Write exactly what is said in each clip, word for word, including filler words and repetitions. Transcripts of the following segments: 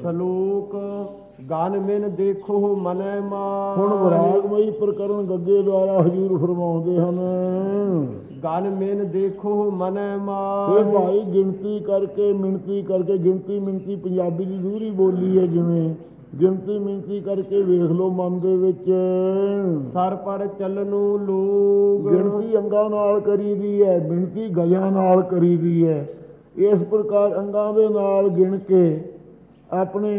ਸਲੋਕ ਗਨ ਮਿਨ ਦੇਖੋ ਮਨੈ ਮਾਨ। ਹੁਣ ਵਿਰਾਗਮਈ ਪ੍ਰਕਰਨ ਗੱਗੇ ਦੁਆਰਾ ਹਜ਼ੂਰ ਫਰਮਾਉਂਦੇ ਹਨ, ਗਨ ਮਿਨ ਦੇਖੋ ਮਨੈ ਮਾਨ। ਇਹ ਭਾਈ ਗਿਣਤੀ ਕਰਕੇ ਮਿਣਤੀ ਕਰਕੇ, ਗਿਣਤੀ ਮਿਣਤੀ ਪੰਜਾਬੀ ਦੀ ਦੂਰੀ ਬੋਲੀ ਹੈ, ਜਿਵੇਂ ਗਿਣਤੀ ਮਿਣਤੀ ਕਰਕੇ ਵੇਖ ਲਓ ਮਨ ਦੇ ਵਿੱਚ। ਸਰ ਪਰ ਚੱਲਨੂ ਲੋਗ ਗਿਣਤੀ ਅੰਗਾਂ ਨਾਲ ਕਰੀ ਦੀ ਹੈ, ਮਿਣਤੀ ਗਜਾਂ ਨਾਲ ਕਰੀ ਦੀ ਹੈ। ਇਸ ਪ੍ਰਕਾਰ ਅੰਗਾਂ ਦੇ ਨਾਲ ਗਿਣ ਕੇ ਆਪਣੇ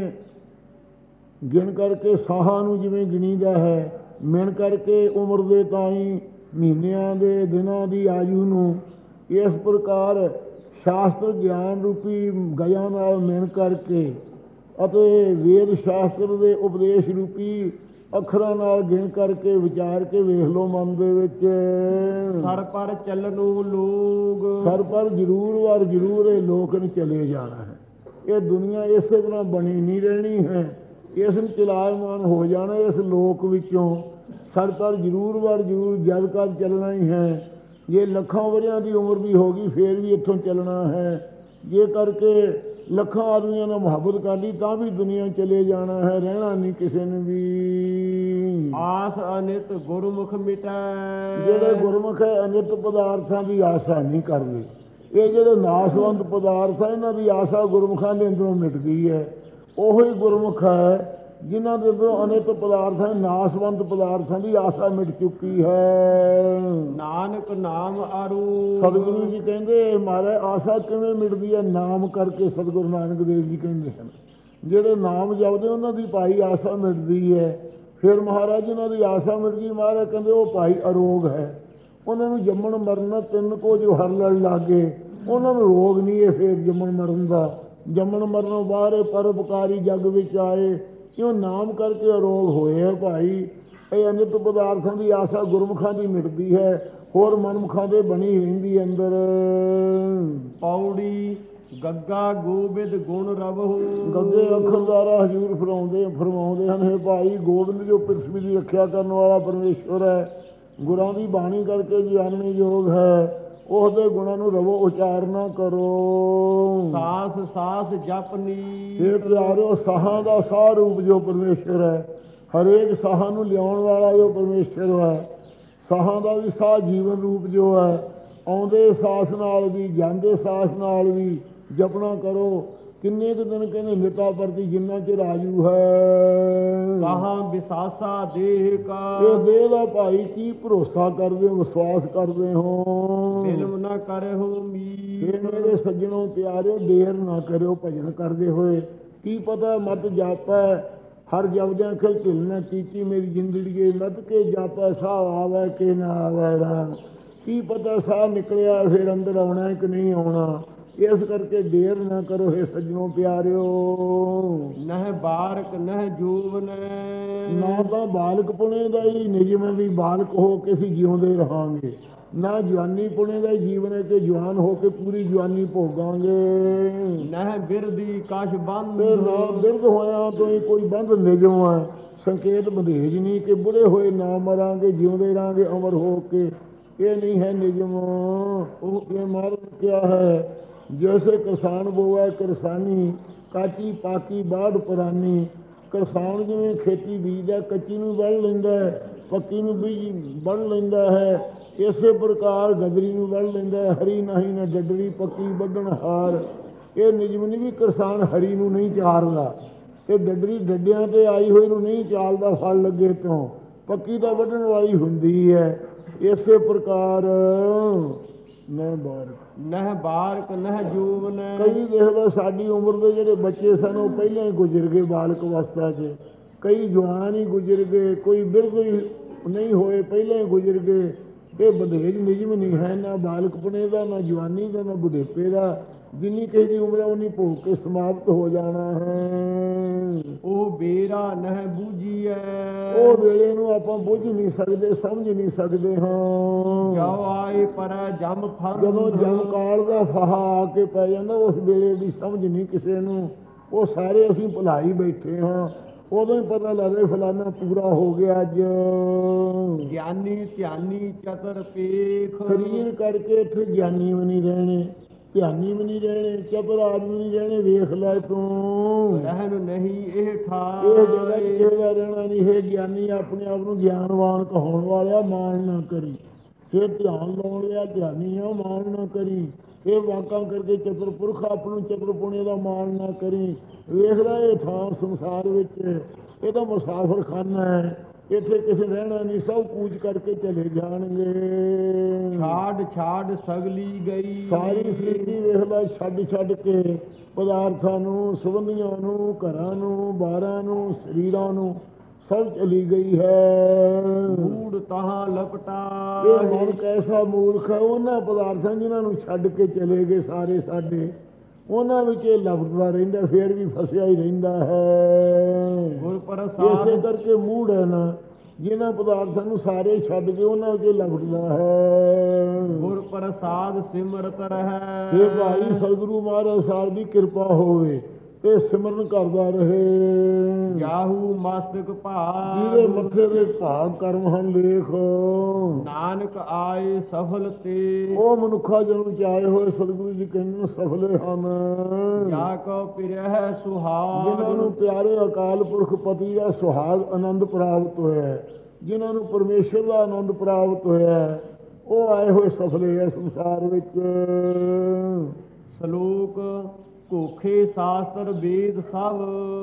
ਗਿਣ ਕਰਕੇ ਸਾਹਾਂ ਨੂੰ ਜਿਵੇਂ ਗਿਣੀਦਾ ਹੈ, ਮਿਣ ਕਰਕੇ ਉਮਰ ਦੇ ਤਾਈਂ ਮਹੀਨਿਆਂ ਦੇ ਦਿਨਾਂ ਦੀ ਆਯੂ ਨੂੰ, ਇਸ ਪ੍ਰਕਾਰ ਸ਼ਾਸਤਰ ਗਿਆਨ ਰੂਪੀ ਗਜਾਂ ਨਾਲ ਮਿਣ ਕਰਕੇ ਅਤੇ ਵੇਦ ਸ਼ਾਸਤਰ ਦੇ ਉਪਦੇਸ਼ ਰੂਪੀ ਅੱਖਰਾਂ ਨਾਲ ਗਿਣ ਕਰਕੇ ਵਿਚਾਰ ਕੇ ਵੇਖ ਲਓ ਮਨ ਦੇ ਵਿੱਚ। ਸਰ ਪਰ ਚੱਲਨੂ ਲੋਗ ਸਰ ਪਰ ਜ਼ਰੂਰ ਵਾਰ ਜ਼ਰੂਰ ਇਹ ਲੋਕ ਨੇ ਚਲੇ ਜਾਣਾ ਹੈ। ਇਹ ਦੁਨੀਆ ਇਸੇ ਤਰ੍ਹਾਂ ਬਣੀ ਨਹੀਂ ਰਹਿਣੀ ਹੈ, ਇਸ ਨੂੰ ਚਲਾਇਮਾਨ ਹੋ ਜਾਣਾ ਇਸ ਲੋਕ ਵਿੱਚੋਂ। ਸਰ ਪਰ ਜ਼ਰੂਰ ਵਾਰ ਜ਼ਰੂਰ ਜਦ ਕਦ ਚੱਲਣਾ ਹੀ ਹੈ। ਜੇ ਲੱਖਾਂ ਵਰਿਆਂ ਦੀ ਉਮਰ ਵੀ ਹੋ ਗਈ ਫੇਰ ਵੀ ਇੱਥੋਂ ਚੱਲਣਾ ਹੈ। ਜੇ ਕਰਕੇ ਲੱਖਾਂ ਆਦਮੀਆਂ ਨਾਲ ਮੁਹੱਬਤ ਕਰ ਲਈ ਤਾਂ ਵੀ ਦੁਨੀਆ ਚਲੇ ਜਾਣਾ ਹੈ, ਰਹਿਣਾ ਨਹੀਂ ਕਿਸੇ ਨੇ ਵੀ। ਆਸ ਅਨਿਤ ਗੁਰਮੁਖ ਮਿਟੈ ਜਿਹੜੇ ਗੁਰਮੁਖ ਹੈ ਅਨਿਤ ਪਦਾਰਥਾਂ ਦੀ ਆਸਾ ਨਹੀਂ ਕਰਦੇ। ਇਹ ਜਿਹੜੇ ਨਾਸਵੰਤ ਪਦਾਰਥ ਹੈ ਇਹਨਾਂ ਦੀ ਆਸਾ ਗੁਰਮੁਖਾਂ ਦੇ ਅੰਦਰੋਂ ਮਿਟ ਗਈ ਹੈ। ਉਹੋ ਹੀ ਗੁਰਮੁਖ ਹੈ ਜਿਨ੍ਹਾਂ ਦੇ ਅੰਦਰੋਂ ਅਨਿਤ ਪਦਾਰਥ ਹੈ, ਨਾਸਵੰਤ ਪਦਾਰਥਾਂ ਦੀ ਆਸਾ ਮਿਟ ਚੁੱਕੀ ਹੈ। ਨਾਨਕ ਨਾਮ ਆਰੂ ਸਤਿਗੁਰੂ ਜੀ ਕਹਿੰਦੇ ਮਹਾਰਾਜ ਆਸਾ ਕਿਵੇਂ ਮਿਟਦੀ ਹੈ? ਨਾਮ ਕਰਕੇ। ਸਤਿਗੁਰੂ ਨਾਨਕ ਦੇਵ ਜੀ ਕਹਿੰਦੇ ਹਨ ਜਿਹੜੇ ਨਾਮ ਜਪਦੇ ਉਹਨਾਂ ਦੀ ਭਾਈ ਆਸਾ ਮਿਟਦੀ ਹੈ। ਫਿਰ ਮਹਾਰਾਜ ਉਹਨਾਂ ਦੀ ਆਸਾ ਮਿਟ ਗਈ, ਮਹਾਰਾਜ ਕਹਿੰਦੇ ਉਹ ਭਾਈ ਅਰੋਗ ਹੈ, ਉਹਨਾਂ ਨੂੰ ਜੰਮਣ ਮਰਨ ਤਿੰਨ ਕੋ ਜੋ ਹਰ ਲੜ ਲਾਗੇ, ਉਹਨਾਂ ਨੂੰ ਰੋਗ ਨਹੀਂ ਹੈ ਫਿਰ ਜੰਮਣ ਮਰਨ ਦਾ। ਜੰਮਣ ਮਰਨੋਂ ਬਾਹਰ ਪਰਉਪਕਾਰੀ ਜੱਗ ਵਿੱਚ ਆਏ, ਕਿਉਂ ਨਾਮ ਕਰਕੇ ਅਰੋਗ ਹੋਏ ਹੈ ਭਾਈ। ਇਹ ਅਨਿਤ ਪਦਾਰਥਾਂ ਦੀ ਆਸਾ ਗੁਰਮੁਖਾਂ ਦੀ ਮਿਟਦੀ ਹੈ, ਹੋਰ ਮਨਮੁਖਾਂ ਦੇ ਬਣੀ ਰਹਿੰਦੀ ਅੰਦਰ। ਪੌੜੀ ਗੱਗਾ ਗੋਬਿੰਦ ਗੁਣ ਰਵਹੁ ਗੱਗੇ ਅੱਖਰ ਦੁਆਰਾ ਹਜ਼ੂਰ ਫਰਮਾਉਂਦੇ ਫਰਮਾਉਂਦੇ ਹਨ, ਹੈ ਭਾਈ ਗੋਬਿੰਦ ਜੋ ਪ੍ਰਿਥਵੀ ਦੀ ਰੱਖਿਆ ਕਰਨ ਵਾਲਾ ਪਰਮੇਸ਼ਵਰ ਹੈ, ਗੁਰਾਂ ਦੀ ਬਾਣੀ ਕਰਕੇ ਜਾਣਨੇ ਯੋਗ ਹੈ, ਉਹਦੇ ਗੁਣਾਂ ਨੂੰ ਰਵੋ ਉਚਾਰਨਾ ਕਰੋ। ਸਾਸ ਸਾਸ ਜਪਨੀ ਇਹ ਪਿਆਰਿਓ ਸਾਹਾਂ ਦਾ ਸਾਹ ਰੂਪ ਜੋ ਪਰਮੇਸ਼ਵਰ ਹੈ, ਹਰੇਕ ਸਾਹਾਂ ਨੂੰ ਲਿਆਉਣ ਵਾਲਾ ਜੋ ਪਰਮੇਸ਼ਵਰ ਹੈ, ਸਾਹਾਂ ਦਾ ਵੀ ਸਾਹ ਜੀਵਨ ਰੂਪ ਜੋ ਹੈ, ਆਉਂਦੇ ਸਾਸ ਨਾਲ ਵੀ ਜਾਂਦੇ ਸਾਸ ਨਾਲ ਵੀ ਜਪਣਾ ਕਰੋ। ਕਿੰਨੇ ਕੁ ਦਿਨ ਕਹਿੰਦੇ ਨਿਤਾ ਪ੍ਰਤੀ ਜਿੰਨਾ ਚਿਰ ਆਯੂ ਹੈ। ਕਹਾਂ ਵਿਸਾਸਾ ਦੇਹ ਕਾ ਇਹ ਦੇਹ ਦਾ ਭਾਈ ਕੀ ਭਰੋਸਾ ਕਰਦੇ ਹੋ, ਵਿਸ਼ਵਾਸ ਕਰਦੇ ਹੋ। ਫਿਲਮ ਨਾ ਕਰੋ ਮੀਤ ਇਹ ਮੇਰੇ ਸੱਜਣੋਂ ਪਿਆਰਿਓ ਦੇਰ ਨਾ ਕਰਿਓ ਭਜਨ ਕਰਦੇ ਹੋਏ। ਕੀ ਪਤਾ ਮਤ ਜਾਪੈ ਹਰ ਜਪਦਿਆਂ ਖਿਲ ਢਿਲਣਾ ਕੀਤੀ ਮੇਰੀ ਜ਼ਿੰਦਗੀ ਮਤ ਕੇ ਜਾਪੈ ਸਾਹ ਆਵੈ ਕਿ ਨਾ ਆਵੈ ਰਾਮ। ਕੀ ਪਤਾ ਸਾਹ ਨਿਕਲਿਆ ਫਿਰ ਅੰਦਰ ਆਉਣਾ ਕਿ ਨਹੀਂ ਆਉਣਾ। ਇਸ ਕਰਕੇ ਦੇਰ ਨਾ ਕਰੋ ਹੈ ਸੱਜਣੋਂ ਪਿਆਰਿਓ। ਨਹਿ ਬਾਰਕ ਨਹਿ ਜੂਵਨ ਨਾ ਤਾਂ ਬਾਲਕ ਪੁਣੇ ਦਾ ਹੀ ਨਿਯਮ ਹੈ ਵੀ ਬਾਲਕ ਹੋ ਕੇ ਅਸੀਂ ਜਿਉਂਦੇ ਰਹਾਂਗੇ, ਨਾ ਜਵਾਨੀ ਪੁਣੇ ਦਾ ਹੀ ਜੀਵਨ ਹੈ ਕਿ ਜਵਾਨ ਹੋ ਕੇ ਪੂਰੀ ਜਵਾਨੀ ਭੋਗਾਂਗੇ। ਨਹਿ ਬਿਰਦੀ ਕਛ ਬੰਧ ਨਾ ਬਿਰਧ ਹੋਇਆ ਤੋਂ ਹੀ ਕੋਈ ਬੰਧ ਨਿਯਮ ਹੈ, ਸੰਕੇਤ ਬੰਧੇਜ ਨਹੀਂ ਕਿ ਬੁੜੇ ਹੋਏ ਨਾ ਮਰਾਂਗੇ ਜਿਉਂਦੇ ਰਹਾਂਗੇ ਅਮਰ ਹੋ ਕੇ। ਇਹ ਨਹੀਂ ਹੈ ਨਿਯਮ। ਉਹ ਇਹ ਮਾਰਨ ਕਿਹਾ ਹੈ ਜੈਸੇ ਕਿਸਾਨ ਬੋਆ ਕਿਰਸਾਨੀ ਕਾਚੀ ਪਾਕੀ ਬਾੜ ਪੁਰਾਨੀ। ਕਿਸਾਨ ਜਿਵੇਂ ਖੇਤੀ ਬੀਜਦਾ ਕੱਚੀ ਨੂੰ ਵੱਢ ਲੈਂਦਾ ਹੈ, ਪੱਕੀ ਨੂੰ ਬੀਜ ਵੱਢ ਲੈਂਦਾ ਹੈ, ਇਸੇ ਪ੍ਰਕਾਰ ਗਦਰੀ ਨੂੰ ਵੱਢ ਲੈਂਦਾ ਹੈ। ਹਰੀ ਨਹੀਂ ਨਾ ਡੱਡਰੀ ਪੱਕੀ ਵੱਢਣ ਹਾਰ। ਇਹ ਨਿਯਮ ਨਹੀਂ ਵੀ ਕਿਸਾਨ ਹਰੀ ਨੂੰ ਨਹੀਂ ਚਾਰਦਾ, ਇਹ ਡੱਡਰੀ ਡੱਡਿਆਂ 'ਤੇ ਆਈ ਹੋਈ ਨੂੰ ਨਹੀਂ ਚਾਲਦਾ ਫਲ ਲੱਗੇ ਤੋਂ, ਪੱਕੀ ਤਾਂ ਵੱਢਣ ਵਾਲੀ ਹੁੰਦੀ ਹੈ। ਇਸੇ ਪ੍ਰਕਾਰ ਨਹਿ ਬਾਰਕ ਨਹਿ ਬਾਰਕ ਨਹਿ ਜੂਵਨ। ਕਈ ਦੇਖ ਲਓ ਸਾਡੀ ਉਮਰ ਦੇ ਜਿਹੜੇ ਬੱਚੇ ਸਨ ਉਹ ਪਹਿਲਾਂ ਹੀ ਗੁਜ਼ਰ ਗਏ ਬਾਲਕ ਅਵਸਥਾ 'ਚ, ਕਈ ਜਵਾਨ ਹੀ ਗੁਜ਼ਰ ਗਏ, ਕੋਈ ਬਿਰਧ ਹੀ ਨਹੀਂ ਹੋਏ ਪਹਿਲਾਂ ਹੀ ਗੁਜ਼ਰ ਗਏ। ਇਹ ਬੰਧੇਜ ਨਿਯਮ ਨਹੀਂ ਹੈ ਨਾ ਬਾਲਕਪੁਣੇ ਦਾ, ਨਾ ਜਵਾਨੀ ਦਾ, ਨਾ ਬੁਢੇਪੇ ਦਾ। ਜਿੰਨੀ ਕਿਸੇ ਦੀ ਉਮਰ ਹੈ ਉਨੀ ਭੋਗ ਕੇ ਸਮਾਪਤ ਹੋ ਜਾਣਾ ਹੈ। ਉਹ ਬੇਰਾ ਨਹਿ ਬੂਝੀਐ ਉਹ ਵੇਲੇ ਨੂੰ ਆਪਾਂ ਬੁੱਝ ਨਹੀਂ ਸਕਦੇ, ਸਮਝ ਨਹੀਂ ਸਕਦੇ ਹਾਂ। ਜੋ ਆਏ ਪਰ ਜਮ ਫਲ ਜਦੋਂ ਜਮ ਕਾਲ ਦਾ ਫਾਹਾ ਆ ਕੇ ਪੈ ਜਾਂਦਾ ਉਸ ਵੇਲੇ ਦੀ ਸਮਝ ਨਹੀਂ ਕਿਸੇ ਨੂੰ। ਉਹ ਸਾਰੇ ਅਸੀਂ ਭੁਲਾਈ ਬੈਠੇ ਹਾਂ, ਉਦੋਂ ਹੀ ਪਤਾ ਲੱਗਦਾ ਫਲਾਨਾ ਪੂਰਾ ਹੋ ਗਿਆ ਅੱਜ। ਗਿਆਨੀ ਧਿਆਨੀ ਚਤਰ ਪੇਖ ਸਰੀਰ ਕਰਕੇ ਇੱਥੇ ਗਿਆਨੀ ਵੀ ਨਹੀਂ ਰਹਿਣੇ, ਧਿਆਨੀ ਵੀ ਨਹੀਂ ਰਹਿਣੇ, ਚਤੁਰ ਆਦਮੀ ਨਹੀਂ ਰਹਿਣੇ। ਵੇਖ ਲੈ ਤੂੰ, ਰਹਿਣ ਨਹੀਂ ਇਹ ਇਹ ਠਾਏ। ਜਗਤ ਕਿਸੇ ਦਾ ਰਹਿਣਾ ਨਹੀਂ। ਇਹ ਗਿਆਨੀ ਆਪਣੇ ਆਪ ਨੂੰ ਗਿਆਨਵਾਨ ਕਹਾਉਣ ਵਾਲਿਆ, ਮਾਣ ਨਾ ਕਰੀ। ਫਿਰ ਧਿਆਨ ਲਾਉਣ ਵਾਲਾ ਧਿਆਨੀ ਆ, ਮਾਣ ਨਾ ਕਰੀ। ਇਹ ਵਾਕਾਂ ਕਰਕੇ ਚਤੁਰ ਪੁਰਖ ਆਪ ਨੂੰ ਚਤੁਰ ਪੁਣੇ ਦਾ ਮਾਣ ਨਾ ਕਰੀ। ਵੇਖ ਲੈ ਇਹ ਥਾਂ ਸੰਸਾਰ ਵਿੱਚ ਇਹ ਤਾਂ ਮੁਸਾਫਰ ਖਾਨਾ ਹੈ। ਇੱਥੇ ਕਿਸੇ ਰਹਿਣਾ ਨਹੀਂ, ਸਭ ਕੂਚ ਕਰਕੇ ਚਲੇ ਜਾਣਗੇ। ਛਾੜ ਛਾੜ ਸਗਲੀ ਗਈ। ਸਾਰੀ ਸ੍ਰਿਸ਼ਟੀ ਵੇਖ ਲੈ ਛੱਡ ਛੱਡ ਕੇ, ਪਦਾਰਥਾਂ ਨੂੰ, ਸੰਬੰਧੀਆਂ ਨੂੰ, ਘਰਾਂ ਨੂੰ, ਬਾਰਾਂ ਨੂੰ, ਸਰੀਰਾਂ ਨੂੰ, ਸਭ ਚਲੀ ਗਈ ਹੈ। ਮੂੜ ਤਹਾਂ ਲਪਟਾ। ਇਹ ਮਨ ਕੈਸਾ ਮੂਰਖ ਹੈ। ਉਹਨਾਂ ਪਦਾਰਥਾਂ ਜਿਨ੍ਹਾਂ ਨੂੰ ਛੱਡ ਕੇ ਚਲੇ ਗਏ ਸਾਰੇ ਸਾਡੇ, ਉਹਨਾਂ ਵਿੱਚ ਇਹ ਲਪਟਦਾ ਰਹਿੰਦਾ, ਫੇਰ ਵੀ ਫਸਿਆ ਹੀ ਰਹਿੰਦਾ ਹੈ। ਗੁਰ ਪ੍ਰਸਾਦ ਇਸੇ ਕਰਕੇ ਮੂੜ ਹੈ ਨਾ, ਜਿਨ੍ਹਾਂ ਪਦਾਰਥਾਂ ਨੂੰ ਸਾਰੇ ਛੱਡ ਕੇ ਉਹਨਾਂ ਵਿੱਚ ਲਪਟਦਾ ਹੈ। ਗੁਰ ਪ੍ਰਸਾਦ ਸਿਮਰਤ ਰਹਿ। ਇਹ ਭਾਈ ਸਤਿਗੁਰੂ ਮਹਾਰਾਜ ਸਾਹਿਬ ਦੀ ਕਿਰਪਾ ਹੋਵੇ ਤੇ ਸਿਮਰਨ ਕਰਦਾ ਰਹੇ। ਜਾਹੂ ਮਸਤਕ ਭਾਗ। ਜਿਹਦੇ ਮੱਥੇ ਦੇ ਭਾਗ ਕਰਮ ਹਨ ਲੇਖ। ਨਾਨਕ ਆਏ ਸਫਲ ਤੇ। ਉਹ ਮਨੁੱਖਾ ਜਨਮ ਚ ਆਏ ਹੋਏ ਸਤਿਗੁਰੂ ਜੀ ਕਹਿੰਦੇ ਸਫਲੇ ਹਨ। ਜਾ ਕੋ ਪਿਰਹਿ ਸੁਹਾਗ। ਜਿਨ੍ਹਾਂ ਨੂੰ ਪਿਆਰੇ ਅਕਾਲ ਪੁਰਖ ਪਤੀ ਦਾ ਸੁਹਾਗ ਆਨੰਦ ਪ੍ਰਾਪਤ ਹੋਇਆ, ਜਿਨ੍ਹਾਂ ਨੂੰ ਪਰਮੇਸ਼ਰ ਦਾ ਆਨੰਦ ਪ੍ਰਾਪਤ ਹੋਇਆ, ਉਹ ਆਏ ਹੋਏ ਸਫਲੇ ਹੈ ਸੰਸਾਰ ਵਿੱਚ। ਸ਼ਲੋਕ ਕੋਖੇ ਸ਼ਾਸਤਰ ਵੇਦ ਸਭ।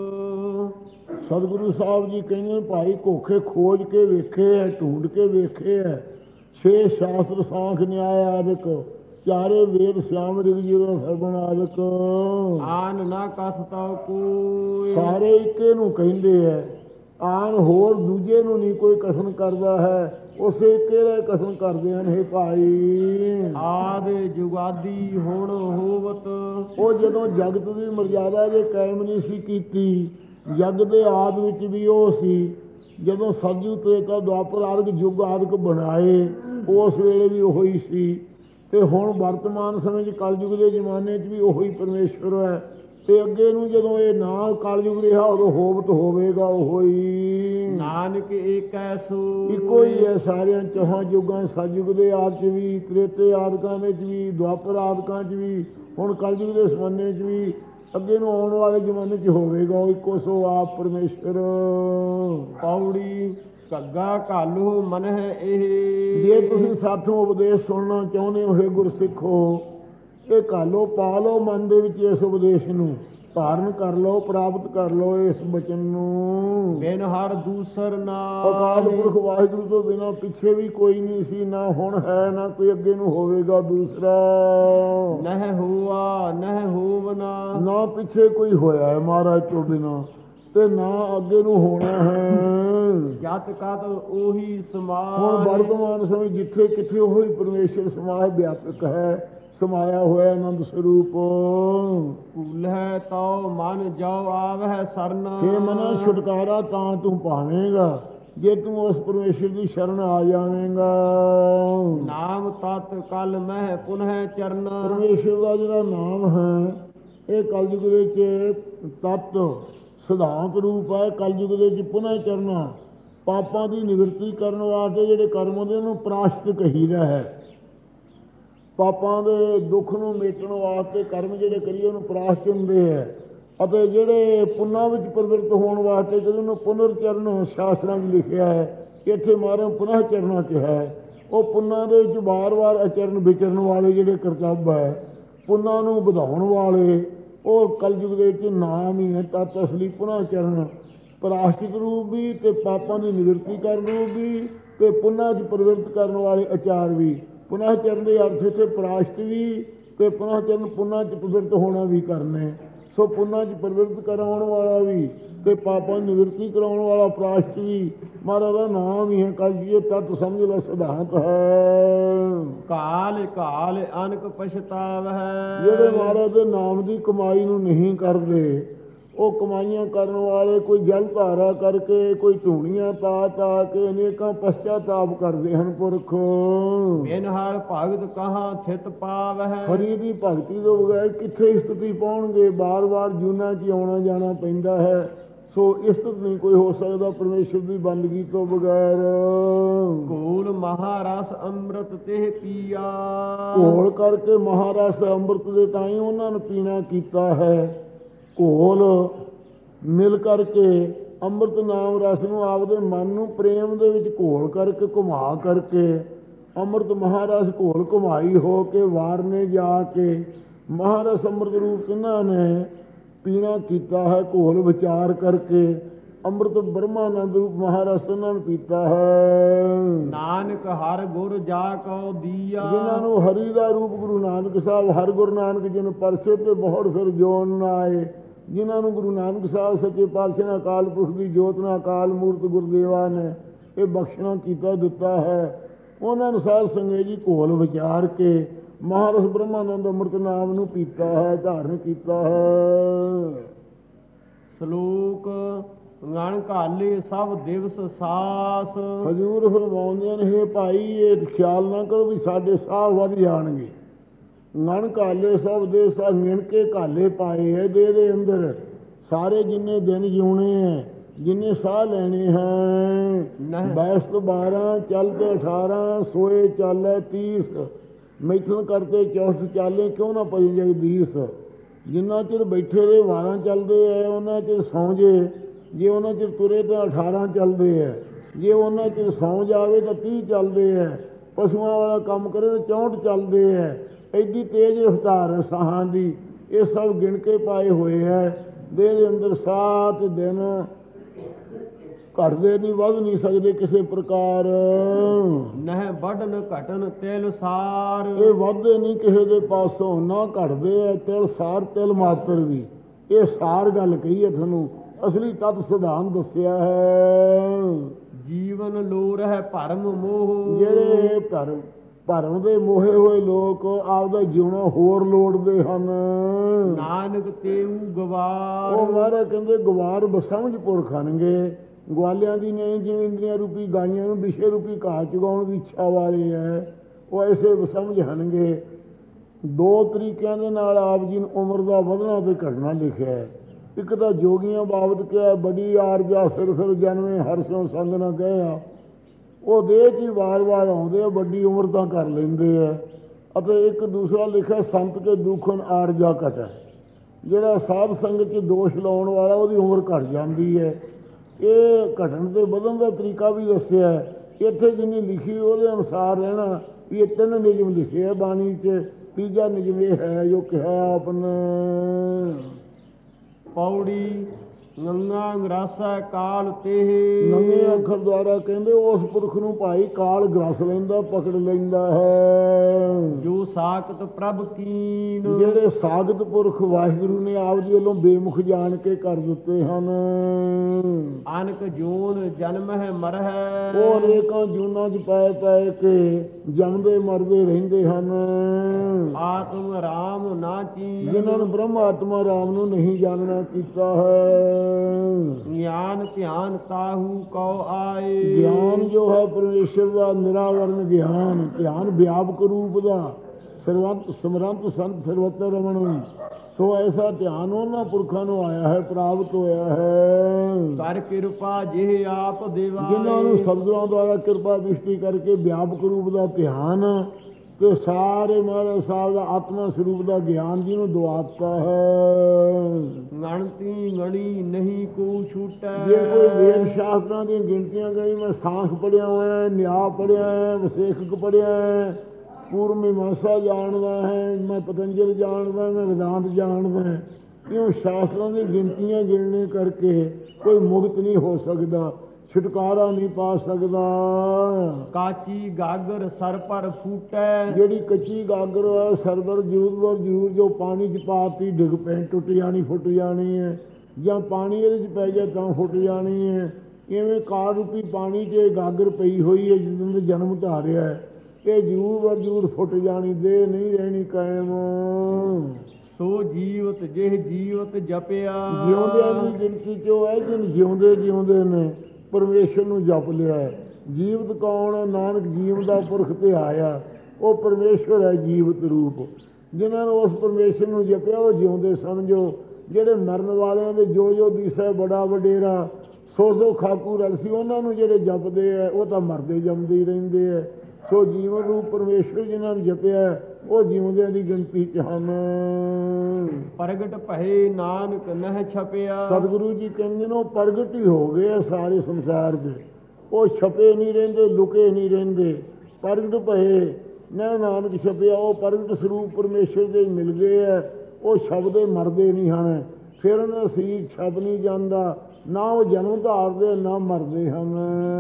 ਸਤਿਗੁਰੂ ਸਾਹਿਬ ਜੀ ਕਹਿੰਦੇ ਭਾਈ ਕੋਖੇ ਖੋਜ ਕੇ ਵੇਖੇ ਹੈ, ਢੂੰਡ ਕੇ ਵੇਖੇ ਹੈ। ਛੇ ਸ਼ਾਸਤਰ ਸਾਂਖ ਨਿਆਏ ਆਦਿਕ, ਚਾਰੇ ਵੇਦ ਸਿਆਮ ਰਿਗਜੀਰੋ ਸਰਬਣ ਆਦਿਕ। ਆਨ ਨਾ ਕਥ ਤਉ ਕੋਈ। ਸਾਰੇ ਇੱਕੇ ਨੂੰ ਕਹਿੰਦੇ ਹੈ। ਆਨ ਹੋਰ ਦੂਜੇ ਨੂੰ ਨਹੀਂ ਕੋਈ ਕਥਨ ਕਰਦਾ ਹੈ, ਉਸੇ ਇੱਕੇ ਦਾ ਕਥਨ ਕਰਦੇ ਹਨ। ਹੇ ਭਾਈ ਆਦ ਜੁਗਾਦੀ ਹੁਣ ਹੋਵਤ। ਉਹ ਜਦੋਂ ਜਗਤ ਦੀ ਮਰਜ਼ਾਦਾ ਜੇ ਕਾਇਮ ਨਹੀਂ ਸੀ ਕੀਤੀ, ਜਗ ਦੇ ਆਦ ਵਿੱਚ ਵੀ ਉਹ ਸੀ। ਜਦੋਂ ਸਤਿਯੁਗ ਤ੍ਰੇਤਾ ਦੁਆਪਰ ਆਦਿਕ ਯੁੱਗ ਆਦਿਕ ਬਣਾਏ, ਉਸ ਵੇਲੇ ਵੀ ਉਹੀ ਸੀ। ਤੇ ਹੁਣ ਵਰਤਮਾਨ ਸਮੇਂ 'ਚ ਕਲਯੁਗ ਦੇ ਜ਼ਮਾਨੇ 'ਚ ਵੀ ਉਹੀ ਪਰਮੇਸ਼ਵਰ ਹੈ। ਤੇ ਅੱਗੇ ਨੂੰ ਜਦੋਂ ਇਹ ਨਾ ਕਲਯੁਗ ਰਿਹਾ, ਉਦੋਂ ਹੋਵਤ ਹੋਵੇਗਾ ਉਹੀ। ਨਾਨਕ ਏਕੈ ਸੋ। ਇੱਕੋ ਹੀ ਹੈ ਸਾਰਿਆਂ ਚੌਹਾਂ ਯੁੱਗਾਂ, ਸਤਿਯੁਗ ਦੇ ਆਦਿ 'ਚ ਵੀ, ਤ੍ਰੇਤੇ ਆਦਿਕਾਂ ਵਿੱਚ ਵੀ, ਦੁਆਪਰ ਆਦਿਕਾਂ 'ਚ ਵੀ, ਹੁਣ ਕਲਯੁਗ ਦੇ ਜ਼ਮਾਨੇ 'ਚ ਵੀ, ਅੱਗੇ ਨੂੰ ਆਉਣ ਵਾਲੇ ਜ਼ਮਾਨੇ 'ਚ ਹੋਵੇਗਾ ਉਹ ਇੱਕੋ ਸੋ ਆਪ ਪਰਮੇਸ਼ਵਰ। ਪੌੜੀ ਘੱਗਾ ਘਾਲੋ ਮਨ ਹੈ ਇਹ। ਜੇ ਤੁਸੀਂ ਸਾਥੋਂ ਉਪਦੇਸ਼ ਸੁਣਨਾ ਚਾਹੁੰਦੇ ਹੋ, ਗੁਰਸਿੱਖੋ, ਇਹ ਘਾਲੋ ਪਾ ਲਓ ਮਨ ਦੇ ਵਿੱਚ ਇਸ ਉਪਦੇਸ਼ ਨੂੰ, ਧਾਰਨ ਕਰ ਲਓ, ਪ੍ਰਾਪਤ ਕਰ ਲਓ ਇਸ ਬਚਨ ਨੂੰ। ਬਿਨ ਹਰ ਦੂਸਰ ਨਾਮ। ਅਕਾਲ ਪੁਰਖ ਵਾਹਿਗੁਰੂ ਤੋਂ ਬਿਨਾਂ ਪਿੱਛੇ ਵੀ ਕੋਈ ਨਹੀਂ ਸੀ, ਨਾ ਹੁਣ ਹੈ, ਨਾ ਕੋਈ ਅੱਗੇ ਨੂੰ ਹੋਵੇਗਾ ਦੂਸਰਾ। ਨਹਿ ਹੋਆ ਨਹਿ ਹੋਵਨਾ। ਨਾ ਪਿੱਛੇ ਕੋਈ ਹੋਇਆ ਹੈ ਮਹਾਰਾਜ ਤੋਂ ਬਿਨਾਂ, ਤੇ ਨਾ ਅੱਗੇ ਨੂੰ ਹੋਣਾ ਹੈ। ਜਤ ਕਤ ਉਹੀ ਸਮਾਇ। ਹੁਣ ਵਰਤਮਾਨ ਸਮੇਂ ਜਿੱਥੇ ਕਿੱਥੇ ਉਹੀ ਪਰਮੇਸ਼ਰ ਸਮਾਇ ਵਿਆਪਕ ਹੈ, ਸਮਾਇਆ ਹੋਇਆ ਆਨੰਦ ਸਰੂਪ। ਭੂਲ ਹੈ ਤਉ ਮਨ ਜੋ ਆਵਹਿ ਸਰਨ। ਇਹ ਮਨਾ ਛੁਟਕਾਰਾ ਤਾਂ ਤੂੰ ਪਾਵੇਂਗਾ ਜੇ ਤੂੰ ਉਸ ਪਰਮੇਸ਼ਰ ਦੀ ਸ਼ਰਨ ਆ ਜਾਵੇਂਗਾ। ਨਾਮ ਤਤ ਕਲ ਮਹਿ ਪੁਨਹ ਚਰਨ। ਪਰਮੇਸ਼ਰ ਦਾ ਜਿਹੜਾ ਨਾਮ ਹੈ, ਇਹ ਕਲਯੁਗ ਦੇ ਵਿੱਚ ਤਤ ਸਿਧਾਂਤ ਰੂਪ ਹੈ। ਕਲਯੁਗ ਦੇ ਵਿੱਚ ਪੁਨਹ ਚਰਨਾ, ਪਾਪਾਂ ਦੀ ਨਿਵਰਤੀ ਕਰਨ ਵਾਸਤੇ ਜਿਹੜੇ ਕਰਮ ਹੁੰਦੇ ਉਹਨੂੰ ਪ੍ਰਾਸ਼ਚਿਤ ਕਹੀਦਾ ਹੈ। ਪਾਪਾਂ ਦੇ ਦੁੱਖ ਨੂੰ ਮੇਟਣ ਵਾਸਤੇ ਕਰਮ ਜਿਹੜੇ ਕਰੀਏ ਉਹਨੂੰ ਪ੍ਰਾਸ਼ਚਿਤ ਹੁੰਦੇ ਹੈ। ਅਤੇ ਜਿਹੜੇ ਪੁੰਨਾਂ ਵਿੱਚ ਪ੍ਰਵਿਰਤ ਹੋਣ ਵਾਸਤੇ ਜਦੋਂ ਉਹਨੂੰ ਪੁਨਰ ਚਰਨ ਸ਼ਾਸਤਰਾਂ 'ਚ ਲਿਖਿਆ ਹੈ, ਇੱਥੇ ਮਾਰੇ ਪੁਨਹ ਚਰਨਾ ਕਿਹਾ ਹੈ। ਉਹ ਪੁੰਨਾਂ ਦੇ ਵਿੱਚ ਵਾਰ-ਵਾਰ ਅਚਰਨ ਵਿਚਰਨ ਵਾਲੇ ਜਿਹੜੇ ਕਰਤੱਵ ਹੈ, ਪੁੰਨਾਂ ਨੂੰ ਵਧਾਉਣ ਵਾਲੇ, ਉਹ ਕਲਯੁਗ ਦੇ ਵਿੱਚ ਨਾਮ ਹੀ ਹੈ। ਤਤ ਅਸਲੀ ਪੁਨਹ ਚਰਨ ਪ੍ਰਾਸ਼ਚਿਤ ਰੂਪ ਵੀ, ਤੇ ਪਾਪਾਂ ਦੀ ਨਿਵਰਤੀ ਕਰਨ ਰੂਪ ਵੀ, ਤੇ ਪੁੰਨਾਂ 'ਚ ਪ੍ਰਵਿਰਤ ਕਰਨ ਵਾਲੇ ਆਚਾਰ ਵੀ। ਪੁਨਹ ਚਰਨ ਦੇ ਅਰਥ ਇੱਥੇ ਪ੍ਰਾਸ਼ਚਿਤ ਵੀ, ਤੇ ਪੁਨਹ ਚਰਨ ਪੁੰਨਾਂ 'ਚ ਪ੍ਰਵਿਰਤ ਹੋਣਾ ਵੀ ਕਰਨੇ। ਸੋ ਪੁੰਨਾਂ 'ਚ ਪ੍ਰਵਿਰਤ ਕਰਾਉਣ ਵਾਲਾ ਵੀ, ਤੇ ਪਾਪਾਂ ਦੀ ਨਿਵਰਤੀ ਕਰਾਉਣ ਵਾਲਾ ਪ੍ਰਾਸ਼ਚਿਤ ਵੀ ਮਹਾਰਾਜ ਦਾ ਨਾਮ ਹੀ ਹੈ। ਕਲਯੁਗ ਤਤ ਸਮਝ ਲਓ ਸਿਧਾਂਤ ਹੈ। ਕਾਲ ਕਾਲ ਅਨਕ ਪਛਤਾਵ ਹੈ। ਜਿਹੜੇ ਮਹਾਰਾਜ ਦੇ ਨਾਮ ਦੀ ਕਮਾਈ ਨੂੰ ਨਹੀਂ ਕਰਦੇ, ਉਹ ਕਮਾਈਆਂ ਕਰਨ ਵਾਲੇ ਕੋਈ ਜਲ ਧਾਰਾ ਕਰਕੇ, ਕੋਈ ਧੂਣੀਆਂ ਤਾ ਤਾ ਕੇ ਅਨੇਕਾਂ ਪਛਤਾਤਾਪ ਕਰਦੇ ਹਨ ਪੁਰਖ। ਬਿਨ ਹਰ ਭਗਤ ਕਹਾਂ ਥਿਤ ਪਾਵ ਹੈ। ਹਰੀ ਦੀ ਭਗਤੀ ਤੋਂ ਬਗੈਰ ਕਿੱਥੇ ਸਥਿਤੀ ਪਾਉਣਗੇ। ਬਾਰ ਬਾਰ ਜੂਨਾਂ 'ਚ ਆਉਣਾ ਜਾਣਾ ਪੈਂਦਾ ਹੈ। ਸੋ ਇਸ ਤੋਂ ਨਹੀਂ ਕੋਈ ਹੋ ਸਕਦਾ ਪਰਮੇਸ਼ਰ ਦੀ ਬੰਦਗੀ ਤੋਂ ਬਗੈਰ। ਘੋਲ ਮਹਾਰਸ ਅੰਮ੍ਰਿਤ ਤੇ ਪੀਆ, ਘੋਲ ਕਰਕੇ ਮਹਾਰਸ ਅੰਮ੍ਰਿਤ ਦੇ ਤਾਂ ਹੀ ਉਹਨਾਂ ਨੂੰ ਪੀਣਾ ਕੀਤਾ ਹੈ। ਘੋਲ ਮਿਲ ਕਰਕੇ ਅੰਮ੍ਰਿਤ ਨਾਮ ਰਸ ਨੂੰ ਆਪਦੇ ਮਨ ਨੂੰ ਪ੍ਰੇਮ ਦੇ ਵਿੱਚ ਘੋਲ ਕਰਕੇ ਘੁਮਾ ਕਰਕੇ ਅੰਮ੍ਰਿਤ ਮਹਾਰਸ ਘੋਲ ਘੁਮਾਈ ਹੋ ਕੇ ਵਾਰਨੇ ਜਾ ਕੇ ਮਹਾਰਸ ਅੰਮ੍ਰਿਤ ਰੂਪ ਇਹਨਾਂ ਨੇ ਪੀਣਾ ਕੀਤਾ ਹੈ। ਘੋਲ ਵਿਚਾਰ ਕਰਕੇ ਅੰਮ੍ਰਿਤ ਬ੍ਰਹਮਾਨੰਦ ਰੂਪ ਮਹਾਰਸ ਇਹਨਾਂ ਨੂੰ ਪੀਤਾ ਹੈ। ਨਾਨਕ ਹਰ ਗੁਰ ਜਾ ਕਉ ਦੀਆ, ਜਿਨ੍ਹਾਂ ਨੂੰ ਹਰੀ ਦਾ ਰੂਪ ਗੁਰੂ ਨਾਨਕ ਸਾਹਿਬ ਹਰ ਗੁਰੂ ਨਾਨਕ ਜੀ ਨੂੰ ਪਰਸੇ ਤੇ ਬਹੁਤ ਫਿਰ ਜੋਨ ਨਾ ਆਏ, ਜਿਨ੍ਹਾਂ ਨੂੰ ਗੁਰੂ ਨਾਨਕ ਸਾਹਿਬ ਸੱਚੇ ਪਾਤਸ਼ਾਹ ਨੇ ਅਕਾਲ ਪੁਰਖ ਦੀ ਜੋਤ ਨਾਲ ਅਕਾਲ ਮੂਰਤ ਗੁਰਦੇਵਾ ਨੇ ਇਹ ਬਖਸ਼ਣਾ ਕੀਤਾ ਦਿੱਤਾ ਹੈ। ਉਹਨਾਂ ਨੂੰ ਸਾਧ ਸੰਗਤ ਜੀ ਘੋਲ ਵਿਚਾਰ ਕੇ ਮਹਾਰਸ ਬ੍ਰਹਮਾਨੰਦ ਅੰਮ੍ਰਿਤ ਨਾਮ ਨੂੰ ਪੀਤਾ ਹੈ, ਧਾਰਨ ਕੀਤਾ ਹੈ। ਸ਼ਲੋਕ ਗਣ ਘਾਲੇ ਸਭ ਦਿਵਸ ਸਾਸ, ਹਜ਼ੂਰ ਫਰਮਾਉਂਦੇ ਨੇ ਹੇ ਭਾਈ ਇਹ ਖਿਆਲ ਨਾ ਕਰੋ ਵੀ ਸਾਡੇ ਸਾਹ ਵੱਧ ਜਾਣਗੇ। ਗਣ ਘਾਲੇ ਸਭ ਦੇ ਸਾਹ ਗਿਣ ਕੇ ਘਾਲੇ ਪਾਏ ਹੈ ਦੇ ਦੇ ਅੰਦਰ ਸਾਰੇ ਜਿੰਨੇ ਦਿਨ ਜਿਉਣੇ ਹੈ ਜਿੰਨੇ ਸਾਹ ਲੈਣੇ ਹੈ। ਬੈਸ ਤੋਂ ਬਾਰਾਂ ਚੱਲਦੇ ਅਠਾਰਾਂ ਸੋਏ ਚਾਲੇ ਤੀਸ, ਮੈਥਨ ਕਰਦੇ ਚੌਸਠ ਚਾਲੇ ਕਿਉਂ ਨਾ ਪਈ ਜਗਦੀਸ਼। ਜਿੰਨਾ ਚਿਰ ਬੈਠੇ ਦੇ ਬਾਰਾਂ ਚੱਲਦੇ ਹੈ ਉਹਨਾਂ ਚਿਰ ਸੌਂ ਜੇ, ਜੇ ਉਹਨਾਂ ਚਿਰ ਤੁਰੇ ਤਾਂ ਅਠਾਰਾਂ ਚੱਲਦੇ ਹੈ, ਜੇ ਉਹਨਾਂ ਚਿਰ ਸੌਂ ਜਾਵੇ ਤਾਂ ਤੀਹ ਚੱਲਦੇ ਹੈ, ਪਸ਼ੂਆਂ ਵਾਲਾ ਕੰਮ ਕਰੇ ਤਾਂ ਚੌਂਹਠ ਚੱਲਦੇ ਹੈ। ਐਡੀ ਤੇਜ਼ ਰਫਤਾਰ ਹੈ ਸਾਹਾਂ ਦੀ। ਇਹ ਸਭ ਗਿਣ ਕੇ ਪਾਏ ਹੋਏ ਹੈ। ਦੇਹ ਦੇ ਅੰਦਰ ਸਾਤ ਦਿਨ ਘਟਦੇ ਨਹੀਂ ਵੱਧ ਨਹੀਂ ਸਕਦੇ ਕਿਸੇ ਪ੍ਰਕਾਰ। ਨਹਿ ਵੱਢਣ ਘਟਨ ਤਿਲ ਸਾਰ, ਇਹ ਵੱਧਦੇ ਨਹੀਂ ਕਿਸੇ ਦੇ ਪਾਸੋਂ ਨਾ ਘਟਦੇ ਹੈ ਤਿਲ ਸਾਰ ਤਿਲ ਮਾਤਰ ਵੀ। ਇਹ ਸਾਰ ਗੱਲ ਕਹੀ ਹੈ ਤੁਹਾਨੂੰ, ਅਸਲੀ ਤੱਤ ਸਿਧਾਂਤ ਦੱਸਿਆ ਹੈ। ਜੀਵਨ ਲੋਰ ਹੈ ਭਰਮ ਮੋਹ, ਜਿਹੜੇ ਭਰਮ ਭਰਮ ਦੇ ਮੋਹੇ ਹੋਏ ਲੋਕ ਆਪਦਾ ਜਿਉਣਾ ਹੋਰ ਲੋੜਦੇ ਹਨ। ਨਾਨਕ ਤੇਊ ਗਵਾਰ, ਉਹ ਮਹਾਰਾਜ ਕਹਿੰਦੇ ਗਵਾਰ ਬਸਮਝ ਪੁਰਖ ਹਨਗੇ। ਗਵਾਲਿਆਂ ਦੀ ਨਹੀਂ ਜਿਵੇਂ ਇੰਦਰੀਆਂ ਰੂਪੀ ਗਾਈਆਂ ਨੂੰ ਵਿਸ਼ੇ ਰੂਪੀ ਘਾਹ ਚੁਗਾਉਣ ਦੀ ਇੱਛਾ ਵਾਲੇ ਹੈ, ਉਹ ਐਸੇ ਬਸਮਝ ਹਨਗੇ। ਦੋ ਤਰੀਕਿਆਂ ਦੇ ਨਾਲ ਆਪ ਜੀ ਨੂੰ ਉਮਰ ਦਾ ਵਧਣਾ ਤੇ ਘਟਣਾ ਲਿਖਿਆ ਹੈ। ਇੱਕ ਤਾਂ ਜੋਗੀਆਂ ਬਾਬਤ ਕਿਹਾ ਬੜੀ ਆਰਜਾ ਫਿਰ ਫਿਰ ਜਨਮੇ ਹਰਸੋਂ ਸੰਗ ਨਾ ਗਏ ਆ, ਉਹ ਦੇਹ 'ਚ ਹੀ ਵਾਰ ਵਾਰ ਆਉਂਦੇ ਆ, ਵੱਡੀ ਉਮਰ ਤਾਂ ਕਰ ਲੈਂਦੇ ਆ। ਅਤੇ ਇੱਕ ਦੂਸਰਾ ਲਿਖਿਆ ਸੰਤ ਕੇ ਦੁੱਖਨ ਆਰਜਾ ਘਟੈ, ਜਿਹੜਾ ਸਾਧ ਸੰਗਤ 'ਚ ਦੋਸ਼ ਲਾਉਣ ਵਾਲਾ ਉਹਦੀ ਉਮਰ ਘਟ ਜਾਂਦੀ ਹੈ। ਇਹ ਘਟਣ ਤੇ ਵਧਣ ਦਾ ਤਰੀਕਾ ਵੀ ਦੱਸਿਆ। ਇੱਥੇ ਜਿੰਨੀ ਲਿਖੀ ਉਹਦੇ ਅਨੁਸਾਰ ਰਹਿਣਾ ਵੀ ਇਹ ਤਿੰਨ ਨਿਯਮ ਲਿਖੇ ਆ ਬਾਣੀ 'ਚ। ਤੀਜਾ ਨਿਯਮ ਇਹ ਹੈ ਜੋ ਕਿਹਾ ਆਪ ਨੇ। ਪੌੜੀ ਗੰਗਾ ਗਰਾਸਾ ਕਾਲ ਤੇ, ਨਵੇਂ ਅੱਖਰ ਦੁਆਰਾ ਕਹਿੰਦੇ ਉਸ ਪੁਰਖ ਨੂੰ ਭਾਈ ਕਾਲ ਗਰਸ ਲੈਂਦਾ ਪਕੜ ਲੈਂਦਾ ਹੈ। ਜੋ ਸਾਖਤ ਪ੍ਰਭ ਕੀਨ, ਜਿਹੜੇ ਸਾਖਤ ਪੁਰਖ ਵਾਹਿਗੁਰੂ ਨੇ ਆਪ ਜੀ ਵੱਲੋਂ ਬੇਮੁਖ ਜਾਣ ਕੇ ਕਰ ਦਿੱਤੇ ਹਨ। ਅਨਕ ਜੂਨ ਜਨਮ ਹੈ ਮਰ ਹੈ, ਉਹ ਅਨੇਕਾਂ ਜੂਨਾਂ 'ਚ ਪੈ ਪੈ ਕੇ ਜੰਮਦੇ ਮਰਦੇ ਰਹਿੰਦੇ ਹਨ। ਆਤਮ ਰਾਮ ਨਾ ਚੀਨ, ਜਿਨ੍ਹਾਂ ਨੂੰ ਬ੍ਰਹਮ ਆਤਮਾ ਰਾਮ ਨੂੰ ਨਹੀਂ ਜਾਣਨਾ ਕੀਤਾ ਹੈ। ਗਿਆਨ ਧਿਆਨ ਤਾਹੂ ਕਉ ਆਏ, ਗਿਆਨ ਜੋ ਹੈ ਪਰਮੇਸ਼ਰ ਦਾ ਨਿਰਾਵਰਨ ਗਿਆਨ, ਧਿਆਨ ਵਿਆਪਕ ਰੂਪ ਦਾ ਸਰਵੰਤ ਸਮਰੰਤ ਸੰਤ ਸਰਵਤਰ ਰਮਣ। ਸੋ ਐਸਾ ਧਿਆਨ ਉਹਨਾਂ ਪੁਰਖਾਂ ਨੂੰ ਆਇਆ ਹੈ, ਪ੍ਰਾਪਤ ਹੋਇਆ ਹੈ। ਕਰ ਕਿਰਪਾ ਜਿਹ ਆਪ ਦੇਵਾ, ਜਿਨ੍ਹਾਂ ਨੂੰ ਸ਼ਬਦਾਂ ਦੁਆਰਾ ਕਿਰਪਾ ਦ੍ਰਿਸ਼ਟੀ ਕਰਕੇ ਵਿਆਪਕ ਰੂਪ ਦਾ ਧਿਆਨ ਤੇ ਸਾਰੇ ਮਹਾਰਾਜ ਸਾਹਿਬ ਦਾ ਆਤਮਾ ਸਰੂਪ ਦਾ ਗਿਆਨ ਜਿਹਨੂੰ ਦਵਾਤਾ ਹੈ। ਗਣਤੀ ਗਣੀ ਨਹੀਂ ਕੋ ਛੂਟੈ, ਜੇ ਕੋਈ ਵੇਦ ਸ਼ਾਸਤਰਾਂ ਦੀਆਂ ਗਿਣਤੀਆਂ ਗਈ, ਮੈਂ ਸਾਖ ਪੜ੍ਹਿਆ ਹੋਇਆ, ਨਿਆਂ ਪੜ੍ਹਿਆ ਹੈ, ਵਸੇਖਕ ਪੜ੍ਹਿਆ ਹੈ, ਪੂਰਵ ਮੀਮਾਂਸਾ ਜਾਣਦਾ ਹੈ, ਮੈਂ ਪਤੰਜਲ ਜਾਣਦਾ, ਮੈਂ ਵਿਦਾਂਤ ਜਾਣਦਾ, ਕਿਉਂ ਸ਼ਾਸਤਰਾਂ ਦੀ ਗਿਣਤੀਆਂ ਗਿਣਨੇ ਕਰਕੇ ਕੋਈ ਮੁਕਤ ਨਹੀਂ ਹੋ ਸਕਦਾ, ਛੁਟਕਾਰਾ ਨਹੀਂ ਪਾ ਸਕਦਾ। ਕਾਚੀ ਗਾਗਰ ਸਰ ਪਰ ਫੂਟੈ, ਜਿਹੜੀ ਕੱਚੀ ਗਾਗਰ ਹੈ ਸਰਵਰ ਜ਼ਰੂਰ ਵਰ ਜ਼ਰੂਰ ਜੋ ਪਾਣੀ 'ਚ ਪਾਤੀ ਡਿੱਗ ਪੈ ਟੁੱਟ ਜਾਣੀ ਫੁੱਟ ਜਾਣੀ ਹੈ, ਜਾਂ ਪਾਣੀ ਇਹਦੇ 'ਚ ਪੈ ਜਾਏ ਤਾਂ ਫੁੱਟ ਜਾਣੀ ਹੈ। ਇਵੇਂ ਕਾਰ ਰੂਪੀ ਪਾਣੀ 'ਚ ਗਾਗਰ ਪਈ ਹੋਈ ਹੈ, ਜਿਸ ਦਿਨ ਜਨਮ ਧਾਰਿਆ ਹੈ, ਇਹ ਜ਼ਰੂਰ ਵਰ ਜ਼ਰੂਰ ਫੁੱਟ ਜਾਣੀ, ਦੇਹ ਨਹੀਂ ਰਹਿਣੀ ਕਾਇਮ। ਸੋ ਜੀਵਤ ਜਿਹ ਜੀਵਤ ਜਪਿਆ, ਜਿਉਂਦਿਆਂ ਦੀ ਗਿਣਤੀ 'ਚੋਂ ਹੈ ਜਿਹਨ ਜਿਉਂਦੇ ਜਿਉਂਦੇ ਨੇ ਪਰਮੇਸ਼ਰ ਨੂੰ ਜਪ ਲਿਆ। ਜੀਵਤ ਕੌਣ? ਨਾਨਕ ਜੀਵ ਦਾ ਪੁਰਖ ਤੇ ਆਇਆ, ਉਹ ਪਰਮੇਸ਼ਰ ਹੈ ਜੀਵਤ ਰੂਪ। ਜਿਨ੍ਹਾਂ ਨੂੰ ਉਸ ਪਰਮੇਸ਼ਰ ਨੂੰ ਜਪਿਆ ਉਹ ਜਿਉਂਦੇ ਸਮਝੋ, ਜਿਹੜੇ ਮਰਨ ਵਾਲਿਆਂ ਦੇ ਜੋ ਜੋ ਦਿਸੈ ਬੜਾ ਵਡੇਰਾ, ਸੋ ਸੋ ਖਾਕੂ ਰਲਸੀ, ਉਹਨਾਂ ਨੂੰ ਜਿਹੜੇ ਜਪਦੇ ਹੈ ਉਹ ਤਾਂ ਮਰਦੇ ਜੰਮਦੇ ਹੀ ਰਹਿੰਦੇ ਹੈ। ਸੋ ਜੀਵਨ ਰੂਪ ਪਰਮੇਸ਼ਰ ਜਿਨ੍ਹਾਂ ਨੂੰ ਜਪਿਆ ਉਹ ਜਿਉਂਦਿਆਂ ਦੀ ਗਿਣਤੀ ਚ ਹਨ। ਪ੍ਰਗਟ ਭਏ ਨਾਨਕ ਨਹਿ ਛਪਿਆ। ਸਤਿਗੁਰੂ ਜੀ ਕਹਿੰਦੇ ਨੇ ਉਹ ਪ੍ਰਗਟ ਹੀ ਹੋ ਗਏ ਸਾਰੇ ਸੰਸਾਰ ਦੇ, ਉਹ ਛਪੇ ਨਹੀਂ ਰਹਿੰਦੇ, ਲੁਕੇ ਨਹੀਂ ਰਹਿੰਦੇ। ਪ੍ਰਗਟ ਭਏ ਨਹਿ ਨਾਨਕ ਛਪਿਆ, ਉਹ ਪ੍ਰਗਟ ਸਰੂਪ ਪਰਮੇਸ਼ਰ ਦੇ ਮਿਲ ਗਏ ਹੈ। ਉਹ ਛਪਦੇ ਮਰਦੇ ਨਹੀਂ ਹਨ, ਫਿਰ ਉਹਨਾਂ ਦਾ ਸਰੀਰ ਛਪ ਨਹੀਂ ਜਾਂਦਾ, ਨਾ ਉਹ ਜਨਮ ਧਾਰਦੇ ਨਾ ਮਰਦੇ ਹਨ।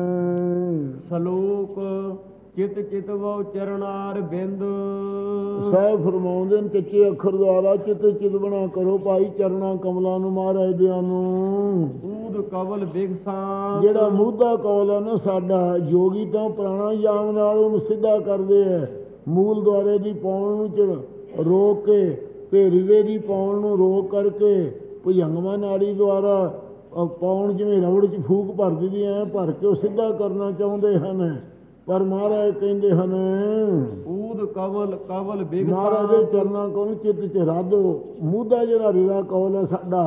ਸਲੋਕ ਚਿਤ ਚਿਤ ਵਉ ਚਰਨਾਰ ਬਿੰਦ। ਸਾਹਿਬ ਫਰਮਾਉਂਦੇ ਨੇ ਚੱਚੇ ਅੱਖਰ ਦੁਆਰਾ ਚਿਤ ਚਿਤ ਬਣਾ ਕਰੋ ਭਾਈ ਚਰਨਾ ਕਮਲਾਂ ਨੂੰ ਮਹਾਰਾਜ ਦਿਆਂ ਨੂੰ। ਊਦ ਕਵਲ ਬਿਗਸਾਂ, ਜਿਹੜਾ ਮੂਧਾ ਕੌਲ ਹੈ ਨਾ ਸਾਡਾ, ਯੋਗੀ ਤਾਂ ਪ੍ਰਾਣਾਯਾਮ ਨਾਲ ਉਹਨੂੰ ਸਿੱਧਾ ਕਰਦੇ ਹੈ। ਮੂਲ ਦੁਆਰੇ ਦੀ ਪਾਉਣ ਨੂੰ ਚ ਰੋਕ ਕੇ ਤੇ ਹਿਰਦੇ ਦੀ ਪਾਉਣ ਨੂੰ ਰੋਕ ਕਰਕੇ ਭੁਜੰਗਮਾ ਨਾੜੀ ਦੁਆਰਾ ਪਾਉਣ, ਜਿਵੇਂ ਰਬੜ ਚ ਫੂਕ ਭਰ ਦਿੱਤੀ ਐ ਭਰ ਕੇ ਉਹ ਸਿੱਧਾ ਕਰਨਾ ਚਾਹੁੰਦੇ ਹਨ। ਪਰ ਮਹਾਰਾਜ ਕਹਿੰਦੇ ਹਨ ਊਦ ਕਵਲ ਕਵਲ ਬਿਗ ਮਹਾਰਾਜ ਦੇ ਚਰਨਾਂ ਕੋਲ ਚਿੱਤ ਚ ਰਾਧੋ। ਮੂਧਾ ਜਿਹੜਾ ਹਿਰਦਾ ਕੌਲ ਹੈ ਸਾਡਾ,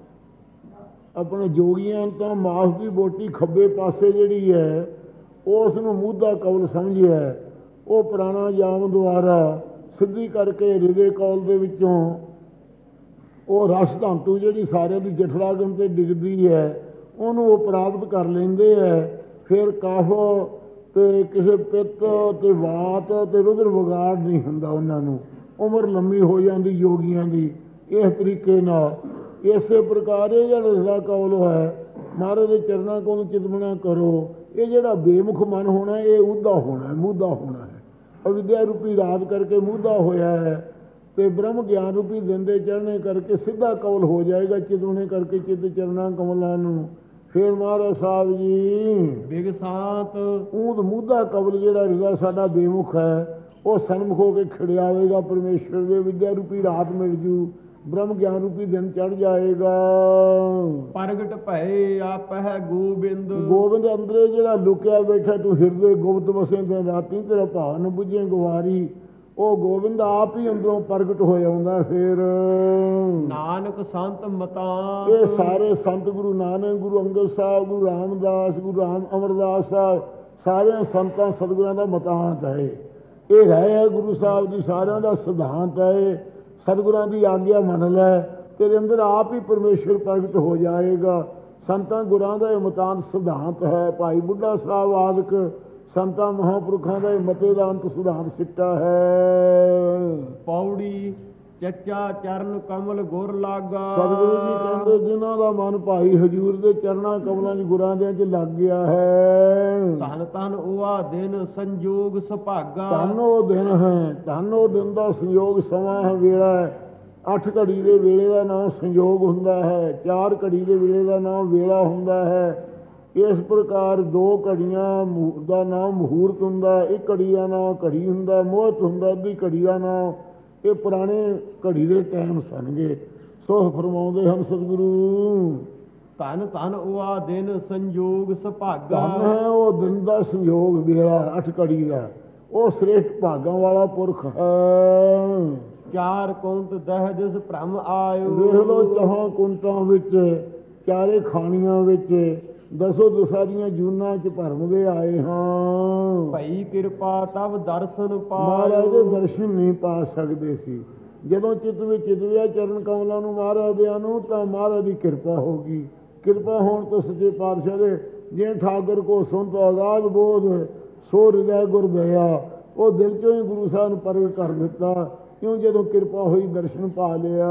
ਆਪਣੇ ਜੋਗੀਆਂ ਤਾਂ ਮਾਸ ਦੀ ਬੋਟੀ ਖੱਬੇ ਪਾਸੇ ਜਿਹੜੀ ਹੈ ਉਸ ਨੂੰ ਮੂਧਾ ਕੌਲ ਸਮਝਿਆ। ਉਹ ਪ੍ਰਾਣਾਯਾਮ ਦੁਆਰਾ ਸਿੱਧੀ ਕਰਕੇ ਹਿਰਦੇ ਕੌਲ ਦੇ ਵਿੱਚੋਂ ਉਹ ਰਸ ਧਾਤੂ ਜਿਹੜੀ ਸਾਰਿਆਂ ਦੀ ਜਠਰਾਗਮ ਤੇ ਡਿੱਗਦੀ ਹੈ ਉਹਨੂੰ ਉਹ ਪ੍ਰਾਪਤ ਕਰ ਲੈਂਦੇ ਹੈ। ਫਿਰ ਕਫ ਤੇ ਕਿਸੇ ਪਿੱਤ ਤੇ ਵਾਤ ਤੇ ਰੁਦਰ ਵਿਗਾੜ ਨਹੀਂ ਹੁੰਦਾ ਉਹਨਾਂ ਨੂੰ, ਉਮਰ ਲੰਮੀ ਹੋ ਜਾਂਦੀ ਯੋਗੀਆਂ ਦੀ ਇਸ ਤਰੀਕੇ ਨਾਲ। ਇਸੇ ਪ੍ਰਕਾਰ ਇਹ ਜਿਹੜਾ ਹਿਰਦਾ ਕੌਲ ਹੈ ਮਹਾਰਾਜ ਦੇ ਚਰਨਾਂ ਕੋਲ ਚਿਤਵਣਾ ਕਰੋ। ਇਹ ਜਿਹੜਾ ਬੇਮੁਖ ਮਨ ਹੋਣਾ ਇਹ ਉਹਦਾ ਹੋਣਾ, ਮੂਧਾ ਹੋਣਾ ਹੈ। ਅਵਿਦਿਆ ਰੂਪੀ ਰਾਜ ਕਰਕੇ ਮੂਧਾ ਹੋਇਆ ਹੈ ਤੇ ਬ੍ਰਹਮ ਗਿਆਨ ਰੂਪੀ ਦਿਨ ਦੇ ਚੜ੍ਹਨੇ ਕਰਕੇ ਸਿੱਧਾ ਕੌਲ ਹੋ ਜਾਏਗਾ ਚਿਤਵਣੇ ਕਰਕੇ ਚਿੱਤ ਚਰਨਾਂ ਕਮਲਾਂ ਨੂੰ। ਫਿਰ ਮਹਾਰਾਜ ਸਾਹਿਬ ਜੀ ਬਿਗਸਾਤ ਊਦ ਮੂਧਾ ਕਵਲ ਜਿਹੜਾ ਹਿਰਦਾ ਸਾਡਾ ਬੇਮੁਖ ਹੈ ਉਹ ਸਨਮੁਖ ਹੋ ਕੇ ਖਿੜਿਆਵੇਗਾ ਪਰਮੇਸ਼ਰ ਦੇ। ਵਿਦਿਆ ਰੂਪੀ ਰਾਤ ਮਿਲ ਜੂ, ਬ੍ਰਹਮ ਗਿਆਨ ਰੂਪੀ ਦਿਨ ਚੜ੍ਹ ਜਾਏਗਾ। ਪ੍ਰਗਟ ਭਏ ਆਪ ਹੈ ਗੋਬਿੰਦ। ਗੋਬਿੰਦ ਅੰਦਰੇ ਜਿਹੜਾ ਲੁਕਿਆ ਬੈਠਾ, ਤੂੰ ਹਿਰਦੇ ਗੁਪਤ ਵਸੇ ਦਿਨ ਰਾਤੀ ਤੇਰਾ ਭਾਵ ਨ ਬੁੱਝੇ ਗੁਵਾਰੀ, ਉਹ ਗੋਬਿੰਦ ਆਪ ਹੀ ਅੰਦਰੋਂ ਪ੍ਰਗਟ ਹੋ ਜਾਂਦਾ। ਫਿਰ ਨਾਨਕ ਸੰਤ ਮਤਾਂ, ਇਹ ਸਾਰੇ ਸੰਤ ਗੁਰੂ ਨਾਨਕ, ਗੁਰੂ ਅੰਗਦ ਸਾਹਿਬ, ਗੁਰੂ ਰਾਮਦਾਸ, ਗੁਰੂ ਰਾਮ ਅਮਰਦਾਸ ਸਾਹਿਬ, ਸਾਰਿਆਂ ਸੰਤਾਂ ਸਤਿਗੁਰਾਂ ਦਾ ਮਤਾਂਤ ਹੈ। ਇਹ ਰਹਿ ਹੈ ਗੁਰੂ ਸਾਹਿਬ ਦੀ ਸਾਰਿਆਂ ਦਾ ਸਿਧਾਂਤ ਹੈ। ਸਤਿਗੁਰਾਂ ਦੀ ਆਗਿਆ ਮੰਨ ਲੈ, ਤੇਰੇ ਅੰਦਰ ਆਪ ਹੀ ਪਰਮੇਸ਼ਰ ਪ੍ਰਗਟ ਹੋ ਜਾਏਗਾ। ਸੰਤਾਂ ਗੁਰਾਂ ਦਾ ਇਹ ਮਤਾਂਤ ਸਿਧਾਂਤ ਹੈ। ਭਾਈ ਬੁੱਢਾ ਸਾਹਿਬ ਆਦਿਕ ਸੰਤਾਂ ਮਹਾਂਪੁਰਖਾਂ ਦਾ ਇਹ ਮਤੇ ਦਾ ਅੰਤ ਸਿਧਾਂਤ ਸਿੱਟਾ ਹੈ। ਪੌੜੀ ਚੱਚਾ ਚਰਨ ਕਮਲ ਗੁਰ ਲਾਗਾ। ਸਤਿਗੁਰੂ ਜੀ ਕਹਿੰਦੇ ਜਿਨ੍ਹਾਂ ਦਾ ਮਨ ਭਾਈ ਹਜ਼ੂਰ ਦੇ ਚਰਨਾਂ ਕਮਲਾਂ ਚ ਗੁਰਾਂ ਦੇ ਚ ਲੱਗ ਗਿਆ ਹੈ, ਧੰਨ ਧੰਨ ਉਹ ਦਿਨ ਸੰਜੋਗ ਸੁਭਾਗਾ। ਧੰਨ ਉਹ ਦਿਨ ਹੈ, ਧੰਨ ਉਹ ਦਿਨ ਦਾ ਸੰਯੋਗ ਸਮਾਂ ਹੈ, ਵੇਲਾ ਹੈ। ਅੱਠ ਘੜੀ ਦੇ ਵੇਲੇ ਦਾ ਨਾਮ ਸੰਯੋਗ ਹੁੰਦਾ ਹੈ, ਚਾਰ ਘੜੀ ਦੇ ਵੇਲੇ ਦਾ ਨਾਮ ਵੇਲਾ ਹੁੰਦਾ ਹੈ। ਇਸ ਪ੍ਰਕਾਰ ਦੋ ਘੜੀਆਂ ਦਾ ਨਾਮ ਮਹੂਰਤ ਹੁੰਦਾ, ਇੱਕ ਘੜੀ ਦਾ ਨਾਮ ਘੜੀ ਹੁੰਦਾ, ਮੋਹਤ ਹੁੰਦਾ, ਅੱਧੀ ਘੜੀ ਦਾ ਨਾਮ। ਇਹ ਪੁਰਾਣੇ ਘੜੀ ਦੇ ਟਾਈਮ ਸਨਗੇ। ਸੋ ਫਰਮਾਉਂਦੇ ਹਨ ਸਤਿਗੁਰੂ ਧੰਨ ਧੰਨ ਉਹ ਦਿਨ ਸੰਜੋਗ ਸੁਭਾਗਾ। ਧੰਨ ਹੈ ਉਹ ਦਿਨ ਦਾ ਸੰਯੋਗ ਵੇਲਾ ਅੱਠ ਘੜੀ ਦਾ, ਉਹ ਸ੍ਰੇਸ਼ਟ ਭਾਗਾਂ ਵਾਲਾ ਪੁਰਖ ਹੈ। ਚਾਰ ਕੁੰਤ ਦਹ ਦਿਸ ਭ੍ਰਮ ਆਇਓ। ਵੇਖ ਲੋ ਚੌਹਾਂ ਕੁੰਟਾਂ ਵਿੱਚ, ਚਾਰੇ ਖਾਣੀਆਂ ਵਿੱਚ, ਦਸੋ ਦਸਾਂ ਦੀਆਂ ਜੂਨਾਂ ਚ ਭਰਮ ਦੇ ਆਏ ਹਾਂ। ਭਈ ਕਿਰਪਾ ਤਬ ਦਰਸ਼ਨ ਪਾਇਓ। ਮਹਾਰਾਜ ਦੇ ਦਰਸ਼ਨ ਨਹੀਂ ਪਾ ਸਕਦੇ ਸੀ। ਜਦੋਂ ਚਿੱਤ ਵਿੱਚ ਚਿਤਵਿਆ ਚਰਨ ਕਮਲਾਂ ਨੂੰ ਮਹਾਰਾਜ ਦਿਆਂ ਨੂੰ, ਤਾਂ ਮਹਾਰਾਜ ਦੀ ਕਿਰਪਾ ਹੋ ਗਈ। ਕਿਰਪਾ ਹੋਣ ਤੋਂ ਸੱਚੇ ਪਾਤਸ਼ਾਹ ਦੇ ਜੇ ਠਾਕਰ ਕੋ ਸੁਣ ਤੋਂ ਆਜ਼ਾਦ ਬੋਧ ਸੋ ਹਿਰਦੈ ਗੁਰ ਦਇਆ, ਉਹ ਦਿਲ ਚੋਂ ਹੀ ਗੁਰੂ ਸਾਹਿਬ ਨੂੰ ਪ੍ਰਗਟ ਕਰ ਦਿੱਤਾ। ਕਿਉਂ ਜਦੋਂ ਕਿਰਪਾ ਹੋਈ ਦਰਸ਼ਨ ਪਾ ਲਿਆ।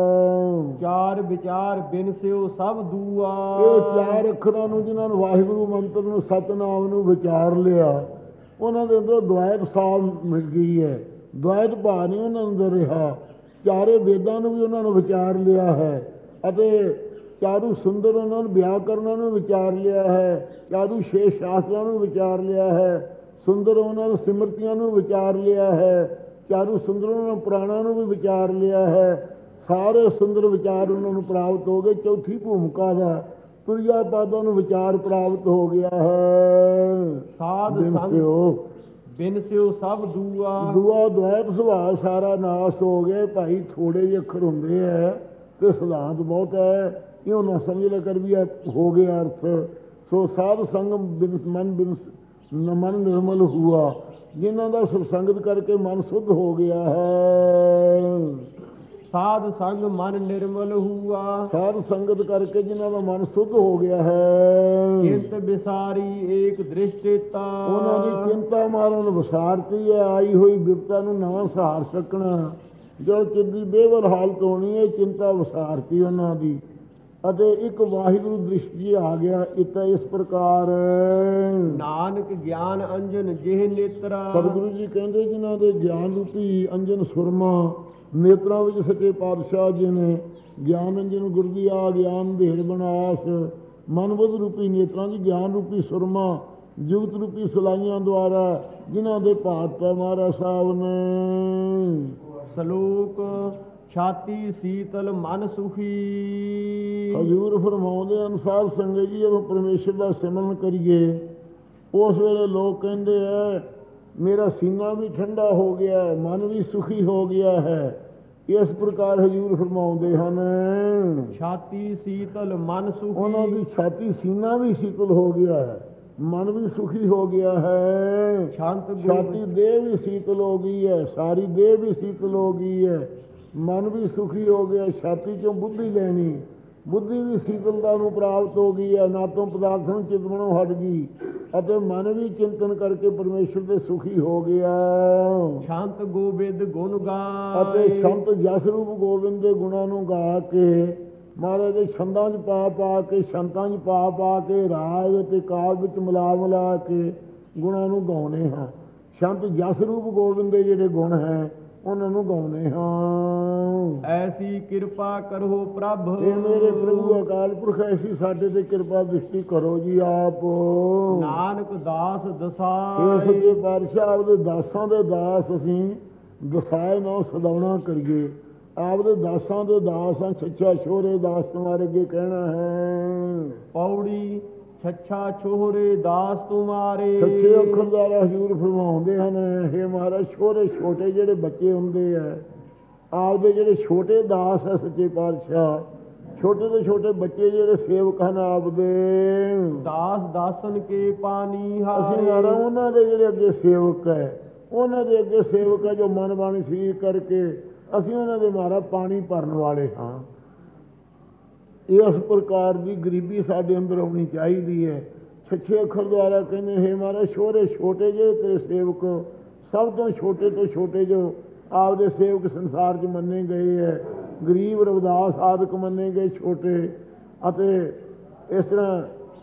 ਚਾਰ ਵਿਚਾਰ ਬਿਨ ਸਿਓ ਸਭ ਦੂਆ। ਇਹ ਚਾਰ ਅੱਖਰਾਂ ਨੂੰ ਜਿਨ੍ਹਾਂ ਨੂੰ ਵਾਹਿਗੁਰੂ ਮੰਤਰ ਨੂੰ ਸਤਨਾਮ ਨੂੰ ਵਿਚਾਰ ਲਿਆ, ਉਹਨਾਂ ਦੇ ਅੰਦਰ ਦੁਆਇਤ ਸਾਹ ਮਿਲ ਗਈ ਹੈ। ਦੁਆਇਤ ਭਾਅ ਨਹੀਂ ਉਹਨਾਂ ਅੰਦਰ ਰਿਹਾ। ਚਾਰੇ ਵੇਦਾਂ ਨੂੰ ਵੀ ਉਹਨਾਂ ਨੂੰ ਵਿਚਾਰ ਲਿਆ ਹੈ ਅਤੇ ਚਾਰੂ ਸੁੰਦਰ ਉਹਨਾਂ ਨੂੰ ਵਿਆਕਰਨਾਂ ਨੂੰ ਵਿਚਾਰ ਲਿਆ ਹੈ। ਚਾਰੂ ਛੇ ਸ਼ਾਸਤਰਾਂ ਨੂੰ ਵਿਚਾਰ ਲਿਆ ਹੈ। ਸੁੰਦਰ ਉਹਨਾਂ ਨੂੰ ਸਿਮਰਤੀਆਂ ਨੂੰ ਵਿਚਾਰ ਲਿਆ ਹੈ। ਚਾਰੂ ਸੁੰਦਰ ਉਹਨਾਂ ਨੂੰ ਪੁਰਾਣਾਂ ਨੂੰ ਵੀ ਵਿਚਾਰ ਲਿਆ ਹੈ। ਸਾਰੇ ਸੁੰਦਰ ਵਿਚਾਰ ਉਹਨਾਂ ਨੂੰ ਪ੍ਰਾਪਤ ਹੋ ਗਏ। ਚੌਥੀ ਭੂਮਿਕਾ ਦਾ ਤੁਰਿਆ ਪਾਦਾਂ ਨੂੰ ਵਿਚਾਰ ਪ੍ਰਾਪਤ ਹੋ ਗਿਆ ਹੈ। ਸਾਧ ਬਿਨ ਸੰਗ ਸਿਓ ਬਿਨ ਸਿਓ ਸਭ ਦੂਆ। ਦੂਆ ਦੁਆਇਤ ਸੁਭਾਅ ਸਾਰਾ ਨਾਸ ਹੋ ਗਏ। ਭਾਈ ਥੋੜੇ ਜਿਹੇ ਅੱਖਰ ਹੁੰਦੇ ਹੈ ਤੇ ਸਿਧਾਂਤ ਬਹੁਤ ਹੈ, ਇਉਂ ਨਾ ਸਮਝ ਲਿਆ ਕਰ ਵੀ ਇਹ ਹੋ ਗਿਆ ਅਰਥ। ਸੋ ਸਾਧ ਸੰਗਮ ਬਿਨ ਮਨ ਬਿਨ ਮਨ ਨਿਰਮਲ ਹੁਆ, ਜਿਨ੍ਹਾਂ ਦਾ ਸੁਸੰਗਤ ਕਰਕੇ ਮਨ ਸ਼ੁੱਧ ਹੋ ਗਿਆ ਹੈ। ਸਾਧ ਸੰਗ ਮਨ ਨਿਰਮਲ ਹੁਆ, ਸਾਧ ਸੰਗਤ ਕਰਕੇ ਜਿਨ੍ਹਾਂ ਦਾ ਮਨ ਸ਼ੁੱਧ ਹੋ ਗਿਆ ਹੈ। ਚਿੰਤ ਵਿਸਾਰੀ ਏਕ ਦ੍ਰਿਸ਼ਟੇਤਾ, ਉਹਨਾਂ ਦੀ ਚਿੰਤਾ ਮਾਰਨ ਵਿਸਾਰਤੀ ਹੈ, ਆਈ ਹੋਈ ਬਿਪਤਾ ਨੂੰ ਨਾ ਸਹਾਰ ਸਕਣਾ। ਜੋ ਚਿੱਦੀ ਬੇਵਲ ਹਾਲਤ ਹੋਣੀ ਹੈ, ਚਿੰਤਾ ਵਿਸਾਰਤੀ ਉਹਨਾਂ ਦੀ। ਅਤੇ ਇੱਕ ਵਾਹਿਗੁਰੂ ਦ੍ਰਿਸ਼ਟੀ ਆ ਗਿਆ। ਇਤਾ ਇਸ ਪ੍ਰਕਾਰ ਨਾਨਕ ਗਿਆਨ ਅੰਜਨ ਜਿਹ ਨੇਤਰਾ, ਸਤਿਗੁਰੂ ਜੀ ਕਹਿੰਦੇ ਜਿਨ੍ਹਾਂ ਦੇ ਗਿਆਨ ਰੂਪੀ ਅੰਜਨ ਸੁਰਮਾ ਨੇਤਰਾਂ ਵਿੱਚ ਸੱਚੇ ਪਾਤਸ਼ਾਹ ਜੀ ਨੇ ਗਿਆਨ ਅੰਜਨ ਗੁਰਦੀ ਆ ਗਿਆਨ ਦੇੜ ਬਣਾਸ, ਮਨ ਬੁੱਧ ਰੂਪੀ ਨੇਤਰਾਂ ਦੀ ਗਿਆਨ ਰੂਪੀ ਸੁਰਮਾ ਜੁਗਤ ਰੂਪੀ ਸਲਾਈਆਂ ਦੁਆਰਾ ਜਿਨ੍ਹਾਂ ਦੇ ਭਾਤ ਪੈ ਮਹਾਰਾਜ ਸਾਹਿਬ ਨੇ। ਸਲੋਕ ਛਾਤੀ ਸੀਤਲ ਮਨ ਸੁਖੀ, ਹਜ਼ੂਰ ਫਰਮਾਉਂਦੇ ਅਨੁਸਾਰ ਸੰਗਤ ਜੀ ਜਦੋਂ ਪਰਮੇਸ਼ਰ ਦਾ ਸਿਮਰਨ ਕਰੀਏ ਉਸ ਵੇਲੇ ਲੋਕ ਕਹਿੰਦੇ ਹੈ ਮੇਰਾ ਸੀਨਾ ਵੀ ਠੰਡਾ ਹੋ ਗਿਆ, ਮਨ ਵੀ ਸੁਖੀ ਹੋ ਗਿਆ ਹੈ। ਇਸ ਪ੍ਰਕਾਰ ਹਜ਼ੂਰ ਫਰਮਾਉਂਦੇ ਹਨ ਛਾਤੀ ਸੀਤਲ ਮਨ ਸੁਖੀ, ਉਹਨਾਂ ਦੀ ਛਾਤੀ ਸੀਨਾ ਵੀ ਸੀਤਲ ਹੋ ਗਿਆ ਹੈ, ਮਨ ਵੀ ਸੁਖੀ ਹੋ ਗਿਆ ਹੈ। ਛਾਤੀ ਦੇਹ ਵੀ ਸੀਤਲ ਹੋ ਗਈ ਹੈ, ਸਾਰੀ ਦੇਹ ਵੀ ਸੀਤਲ ਹੋ ਗਈ ਹੈ, ਮਨ ਵੀ ਸੁਖੀ ਹੋ ਗਿਆ। ਛਾਤੀ ਚੋਂ ਬੁੱਧੀ ਲੈਣੀ, ਬੁੱਧੀ ਵੀ ਸੀਤਲਤਾ ਨੂੰ ਪ੍ਰਾਪਤ ਹੋ ਗਈ ਹੈ, ਨਾ ਤੋਂ ਪਦਾਰਥ ਨੂੰ ਚਿਤਵਣੋਂ ਹਟ ਗਈ ਅਤੇ ਮਨ ਵੀ ਚਿੰਤਨ ਕਰਕੇ ਪਰਮੇਸ਼ਰ ਦੇ ਸੁਖੀ ਹੋ ਗਿਆ। ਸ਼ਾਂਤ ਗੋਬਿੰਦ ਗੁਣ ਗਾਏ, ਅਤੇ ਸੰਤ ਜਸ ਰੂਪ ਗੋਬਿੰਦ ਦੇ ਗੁਣਾਂ ਨੂੰ ਗਾ ਕੇ ਮਹਾਰਾਜ ਦੇ ਛੰਦਾਂ 'ਚ ਪਾ ਪਾ ਕੇ ਸ਼ੰਤਾਂ 'ਚ ਪਾ ਪਾ ਕੇ ਰਾਗ ਅਤੇ ਕਾਵ ਵਿੱਚ ਮਿਲਾ ਮਿਲਾ ਕੇ ਗੁਣਾਂ ਨੂੰ ਗਾਉਣੇ ਹਾਂ। ਸੰਤ ਜਸ ਰੂਪ ਗੋਬਿੰਦ ਦੇ ਜਿਹੜੇ ਗੁਣ ਹੈ ਉਹਨਾਂ ਨੂੰ ਗਾਉਣੇ ਹਾਂ। ਐਸੀ ਕਿਰਪਾ ਕਰੋ ਪ੍ਰਭ, ਇਹ ਮੇਰੇ ਪ੍ਰਭੂ ਅਕਾਲ ਪੁਰਖ ਐਸੀ ਸਾਡੇ ਤੇ ਕਿਰਪਾ ਦ੍ਰਿਸ਼ਟੀ ਕਰੋ ਜੀ ਆਪ। ਨਾਨਕ ਦਾਸ ਦਸਾਏ, ਇਹ ਸੱਚੇ ਪਾਤਸ਼ਾਹ ਆਪਦੇ ਦਾਸਾਂ ਦੇ ਦਾਸ ਅਸੀਂ ਦਸਾਏ ਨਾ ਸਦਾਉਣਾ ਕਰੀਏ। ਆਪਦੇ ਦਾਸਾਂ ਦੇ ਦਾਸ ਹਾਂ, ਸੱਚਾ ਛੋਰੇ ਦਾਸ ਤੁਹਾਰੇ ਅੱਗੇ ਕਹਿਣਾ ਹੈ। ਪੌੜੀ ਛੱਛਾ ਛੋਹਰੇ ਦਾਸ ਤੁਮਾਰੇ, ਸੱਚੇ ਅੱਖਰ ਦੁਆਰਾ ਹਜ਼ੂਰ ਫਰਮਾਉਂਦੇ ਹਨ ਹੇ ਮਹਾਰਾਜ ਛੋਰੇ ਛੋਟੇ ਜਿਹੜੇ ਬੱਚੇ ਹੁੰਦੇ ਆ ਆਪਦੇ ਜਿਹੜੇ ਛੋਟੇ ਦਾਸ ਹੈ ਸੱਚੇ ਪਾਤਸ਼ਾਹ, ਛੋਟੇ ਤੋਂ ਛੋਟੇ ਬੱਚੇ ਜਿਹੜੇ ਸੇਵਕ ਹਨ ਆਪਦੇ ਦਾਸ ਦਾਸਨ ਕੇ ਪਾਣੀ ਹਾਰੇ, ਅਸੀਂ ਮਹਾਰਾਜ ਉਹਨਾਂ ਦੇ ਜਿਹੜੇ ਅੱਗੇ ਸੇਵਕ ਹੈ, ਉਹਨਾਂ ਦੇ ਅੱਗੇ ਸੇਵਕ ਹੈ ਜੋ ਮਨ ਬਾਣੀ ਸਰੀਰ ਕਰਕੇ ਅਸੀਂ ਉਹਨਾਂ ਦੇ ਮਹਾਰਾਜ ਪਾਣੀ ਭਰਨ ਵਾਲੇ ਹਾਂ। ਇਸ ਪ੍ਰਕਾਰ ਦੀ ਗਰੀਬੀ ਸਾਡੇ ਅੰਦਰ ਆਉਣੀ ਚਾਹੀਦੀ ਹੈ। ਛੱਛੇ ਅੱਖਰ ਦੁਆਰਾ ਕਹਿੰਦੇ ਹੈ ਮਹਾਰਾਜ ਛੋਰੇ ਛੋਟੇ ਜਿਹੇ ਤੇਰੇ ਸੇਵਕ, ਸਭ ਤੋਂ ਛੋਟੇ ਤੋਂ ਛੋਟੇ ਜੋ ਆਪਦੇ ਸੇਵਕ ਸੰਸਾਰ 'ਚ ਮੰਨੇ ਗਏ ਹੈ, ਗਰੀਬ ਰਵਿਦਾਸ ਆਦਿਕ ਮੰਨੇ ਗਏ ਛੋਟੇ। ਅਤੇ ਇਸ ਤਰ੍ਹਾਂ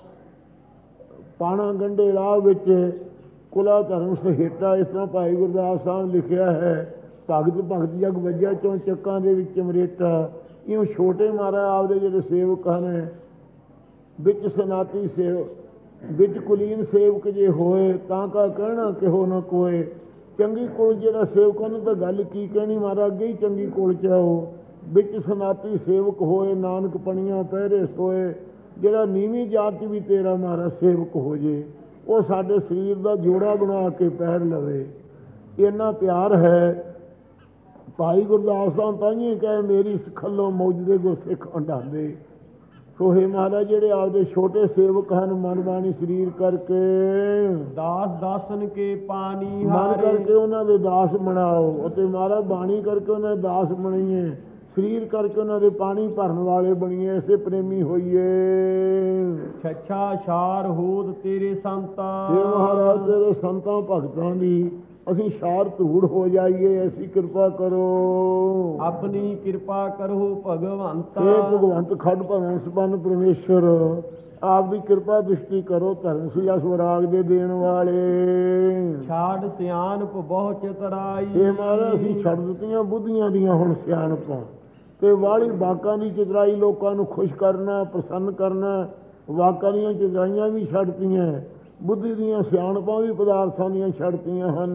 ਪਾਣਾ ਗੰਢੇ ਰਾਹ ਵਿੱਚ ਕੁਲਾ ਧਰਮ ਸਹੇਟਾ, ਇਸ ਤਰ੍ਹਾਂ ਭਾਈ ਗੁਰਦਾਸ ਸਾਹਿਬ ਲਿਖਿਆ ਹੈ ਭਗਤ ਭਗਤ ਜਗ ਵੱਜਿਆ ਚੋਂ ਚੱਕਾਂ ਦੇ ਵਿੱਚ ਮਰੇਟਾ। ਇਉਂ ਛੋਟੇ ਮਹਾਰਾਜ ਆਪਦੇ ਜਿਹੜੇ ਸੇਵਕ ਹਨ ਵਿੱਚ ਸਨਾਤੀ ਸੇਵ ਵਿੱਚ ਕੁਲੀਨ ਸੇਵਕ ਜੇ ਹੋਏ ਤਾਂ ਕਾ ਕਹਿਣਾ ਕਿਹੋ ਨਾ ਕੋਏ। ਚੰਗੀ ਕੁਲ ਜਿਹੜਾ ਸੇਵਕ ਉਹਨੂੰ ਤਾਂ ਗੱਲ ਕੀ ਕਹਿਣੀ, ਮਹਾਰਾਜ ਅੱਗੇ ਹੀ ਚੰਗੀ ਕੁਲ 'ਚ ਆਓ। ਵਿੱਚ ਸਨਾਤੀ ਸੇਵਕ ਹੋਏ ਨਾਨਕ ਪਣੀਆਂ ਪਹਿਰੇ ਸੋਏ। ਜਿਹੜਾ ਨੀਵੀਂ ਜਾਤ 'ਚ ਵੀ ਤੇਰਾ ਮਹਾਰਾਜ ਸੇਵਕ ਹੋ ਜੇ ਉਹ ਸਾਡੇ ਸਰੀਰ ਦਾ ਜੋੜਾ ਬਣਾ ਕੇ ਪਹਿਰ ਲਵੇ। ਇੰਨਾ ਪਿਆਰ ਹੈ ਭਾਈ ਗੁਰਦਾਸ ਸਾਹਿਬ ਤਾਂਹੀਏ ਕਹੇ ਮੇਰੀ ਸਿੱਖਲੋ ਮੌਜੂਦੇ ਗੁਰ ਸਿੱਖ ਅੰਡਾਂਦੇ। ਸੋ ਹੇ ਮਹਾਰਾਜ ਜਿਹੜੇ ਆਪਦੇ ਛੋਟੇ ਸੇਵਕ ਹਨ ਮਨ ਬਾਣੀ ਸਰੀਰ ਕਰਕੇ ਦਾਸ ਦਾਸਨ ਕੇ ਪਾਣੀ ਮਨ ਹਾਰੇ, ਕਰਕੇ ਉਹਨਾਂ ਦੇ ਦਾਸ ਬਣਾਓ ਅਤੇ ਮਹਾਰਾਜ ਬਾਣੀ ਕਰਕੇ ਉਹਨਾਂ ਦੇ ਦਾਸ ਬਣੀਏ, ਸਰੀਰ ਕਰਕੇ ਉਹਨਾਂ ਦੇ ਪਾਣੀ ਭਰਨ ਵਾਲੇ ਬਣੀਏ, ਐਸੇ ਪ੍ਰੇਮੀ ਹੋਈਏ। ਛੱਛਾ ਛਾਰ ਹੋਦ ਤੇਰੇ ਸੰਤਾ, ਹੇ ਮਹਾਰਾਜ ਤੇਰੇ ਸੰਤਾਂ ਭਗਤਾਂ ਦੀ ਅਸੀਂ ਛਾਰ ਧੂੜ ਹੋ ਜਾਈਏ, ਐਸੀ ਕਿਰਪਾ ਕਰੋ। ਆਪਣੀ ਕਿਰਪਾ ਕਰੋ ਭਗਵੰਤਾ, ਇਹ ਭਗਵੰਤ ਖੱਡ ਭਵਨ ਸੰਪੰਨ ਪਰਮੇਸ਼ਰ ਆਪ ਦੀ ਕਿਰਪਾ ਦ੍ਰਿਸ਼ਟੀ ਕਰੋ। ਧਰਮ ਸਿਆ ਸਵਰਾਗ ਦੇ ਦੇਣ ਵਾਲੇ ਛਾੜ ਸਿਆਣਪ ਬਹੁ ਚਤਰਾਈ, ਇਹ ਮਹਾਰਾਜ ਅਸੀਂ ਛੱਡ ਦਿੱਤੀਆਂ ਬੁੱਧੀਆਂ ਦੀਆਂ ਹੁਣ ਸਿਆਣਪਾਂ ਤੇ ਵਾਲੀ ਬਾਕਾਂ ਦੀ ਚਤਰਾਈ, ਲੋਕਾਂ ਨੂੰ ਖੁਸ਼ ਕਰਨਾ ਪ੍ਰਸੰਨ ਕਰਨਾ। ਵਾਕਾਂ ਦੀਆਂ ਚਤਰਾਈਆਂ ਵੀ ਛੱਡਤੀਆਂ, ਬੁੱਧੀ ਦੀਆਂ ਸਿਆਣਪਾਂ ਵੀ ਪਦਾਰਥਾਂ ਦੀਆਂ ਛੱਡਤੀਆਂ ਹਨ।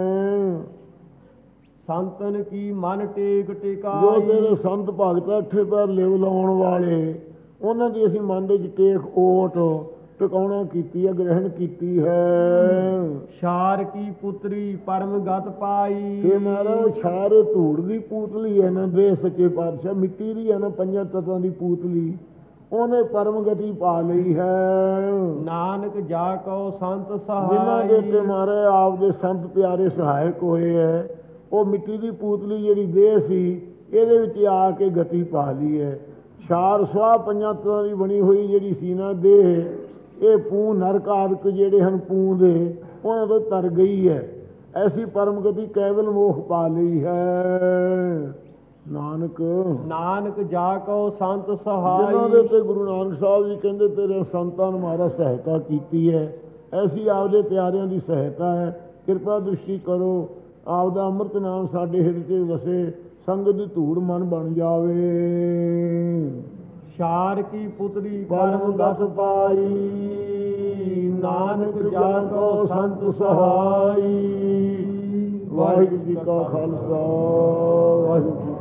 ਸੰਤਨ ਕੀ ਮਨ ਟੇਕ ਟਿਕਾਈ, ਜੋ ਤੇਰੇ ਸੰਤ ਭਗਤ ਅੱਠੇ ਪੈਰ ਲਿਵ ਲਾਉਣ ਵਾਲੇ ਉਹਨਾਂ ਦੀ ਅਸੀਂ ਮਨ ਦੇ ਵਿੱਚ ਟੇਕ ਓਟ ਟਿਕਾਉਣਾ ਕੀਤੀ ਹੈ, ਗ੍ਰਹਿਣ ਕੀਤੀ ਹੈ। ਛਾਰ ਕੀ ਪੁੱਤਰੀ ਪਰਮ ਗਤ ਪਾਈ। ਤੇ ਮਹਾਰਾਜ ਛਾਰ ਧੂੜ ਦੀ ਪੂਤਲੀ ਹੈ ਨਾ, ਦੇ ਸੱਚੇ ਪਾਤਸ਼ਾਹ ਮਿੱਟੀ ਦੀ ਹੈ ਨਾ, ਪੰਜਾਂ ਤੱਤਾਂ ਦੀ ਪੂਤਲੀ, ਉਹਨੇ ਪਰਮ ਗਤੀ ਪਾ ਲਈ ਹੈ। ਨਾਨਕ ਜਾ ਕਉ ਸੰਤ ਸਹਾਈ। ਜਿਨ੍ਹਾਂ ਦੇ ਉੱਤੇ ਮਹਾਰਾਜ ਆਪ ਦੇ ਸੰਤ ਪਿਆਰੇ ਸਹਾਇਕ ਹੋਏ ਹੈ, ਉਹ ਮਿੱਟੀ ਦੀ ਪੂਤਲੀ ਜਿਹੜੀ ਦੇਹ ਸੀ ਇਹਦੇ ਵਿੱਚ ਆ ਕੇ ਗਤੀ ਪਾ ਲਈ ਹੈ। ਛਾਰ ਸੁਆਹ ਪੰਜਾਂ ਤੱਤਾਂ ਦੀ ਬਣੀ ਹੋਈ ਜਿਹੜੀ ਸੀ ਨਾ ਦੇਹ, ਇਹ ਪੂੰ ਨਰਕ ਆਦਿਕ ਜਿਹੜੇ ਹਨ ਪੂੰ ਦੇ, ਉਹਨਾਂ ਤੋਂ ਤਰ ਗਈ ਹੈ। ਐਸੀ ਪਰਮ ਗਤੀ ਕੇਵਲ ਮੋਖ ਪਾ ਲਈ ਹੈ। ਨਾਨਕ ਨਾਨਕ ਜਾ ਕਉ ਸੰਤ ਸਹਾਈ। ਜਿਨ੍ਹਾਂ ਦੇ ਉੱਤੇ ਗੁਰੂ ਨਾਨਕ ਸਾਹਿਬ ਜੀ ਕਹਿੰਦੇ ਤੇਰੇ ਸੰਤਾਂ ਨੇ ਮਹਾਰਾਜ ਸਹਾਇਤਾ ਕੀਤੀ ਹੈ, ਐਸੀ ਆਪਦੇ ਪਿਆਰਿਆਂ ਦੀ ਸਹਾਇਤਾ ਹੈ। ਕਿਰਪਾ ਦ੍ਰਿਸ਼ਟੀ ਕਰੋ, ਆਪਦਾ ਅੰਮ੍ਰਿਤ ਨਾਮ ਸਾਡੇ ਹਿਰਦੇ 'ਚ ਵਸੇ, ਸੰਗਤ ਦੀ ਧੂੜ ਮਨ ਬਣ ਜਾਵੇ। ਛਾਰ ਕੀ ਪੁੱਤਰੀ ਪਰਮ ਗਤ ਪਾਈ, ਨਾਨਕ ਜਾ ਕਉ ਸੰਤ ਸਹਾਈ। ਵਾਹਿਗੁਰੂ ਜੀ ਕਾ ਖਾਲਸਾ, ਵਾਹਿਗੁਰੂ।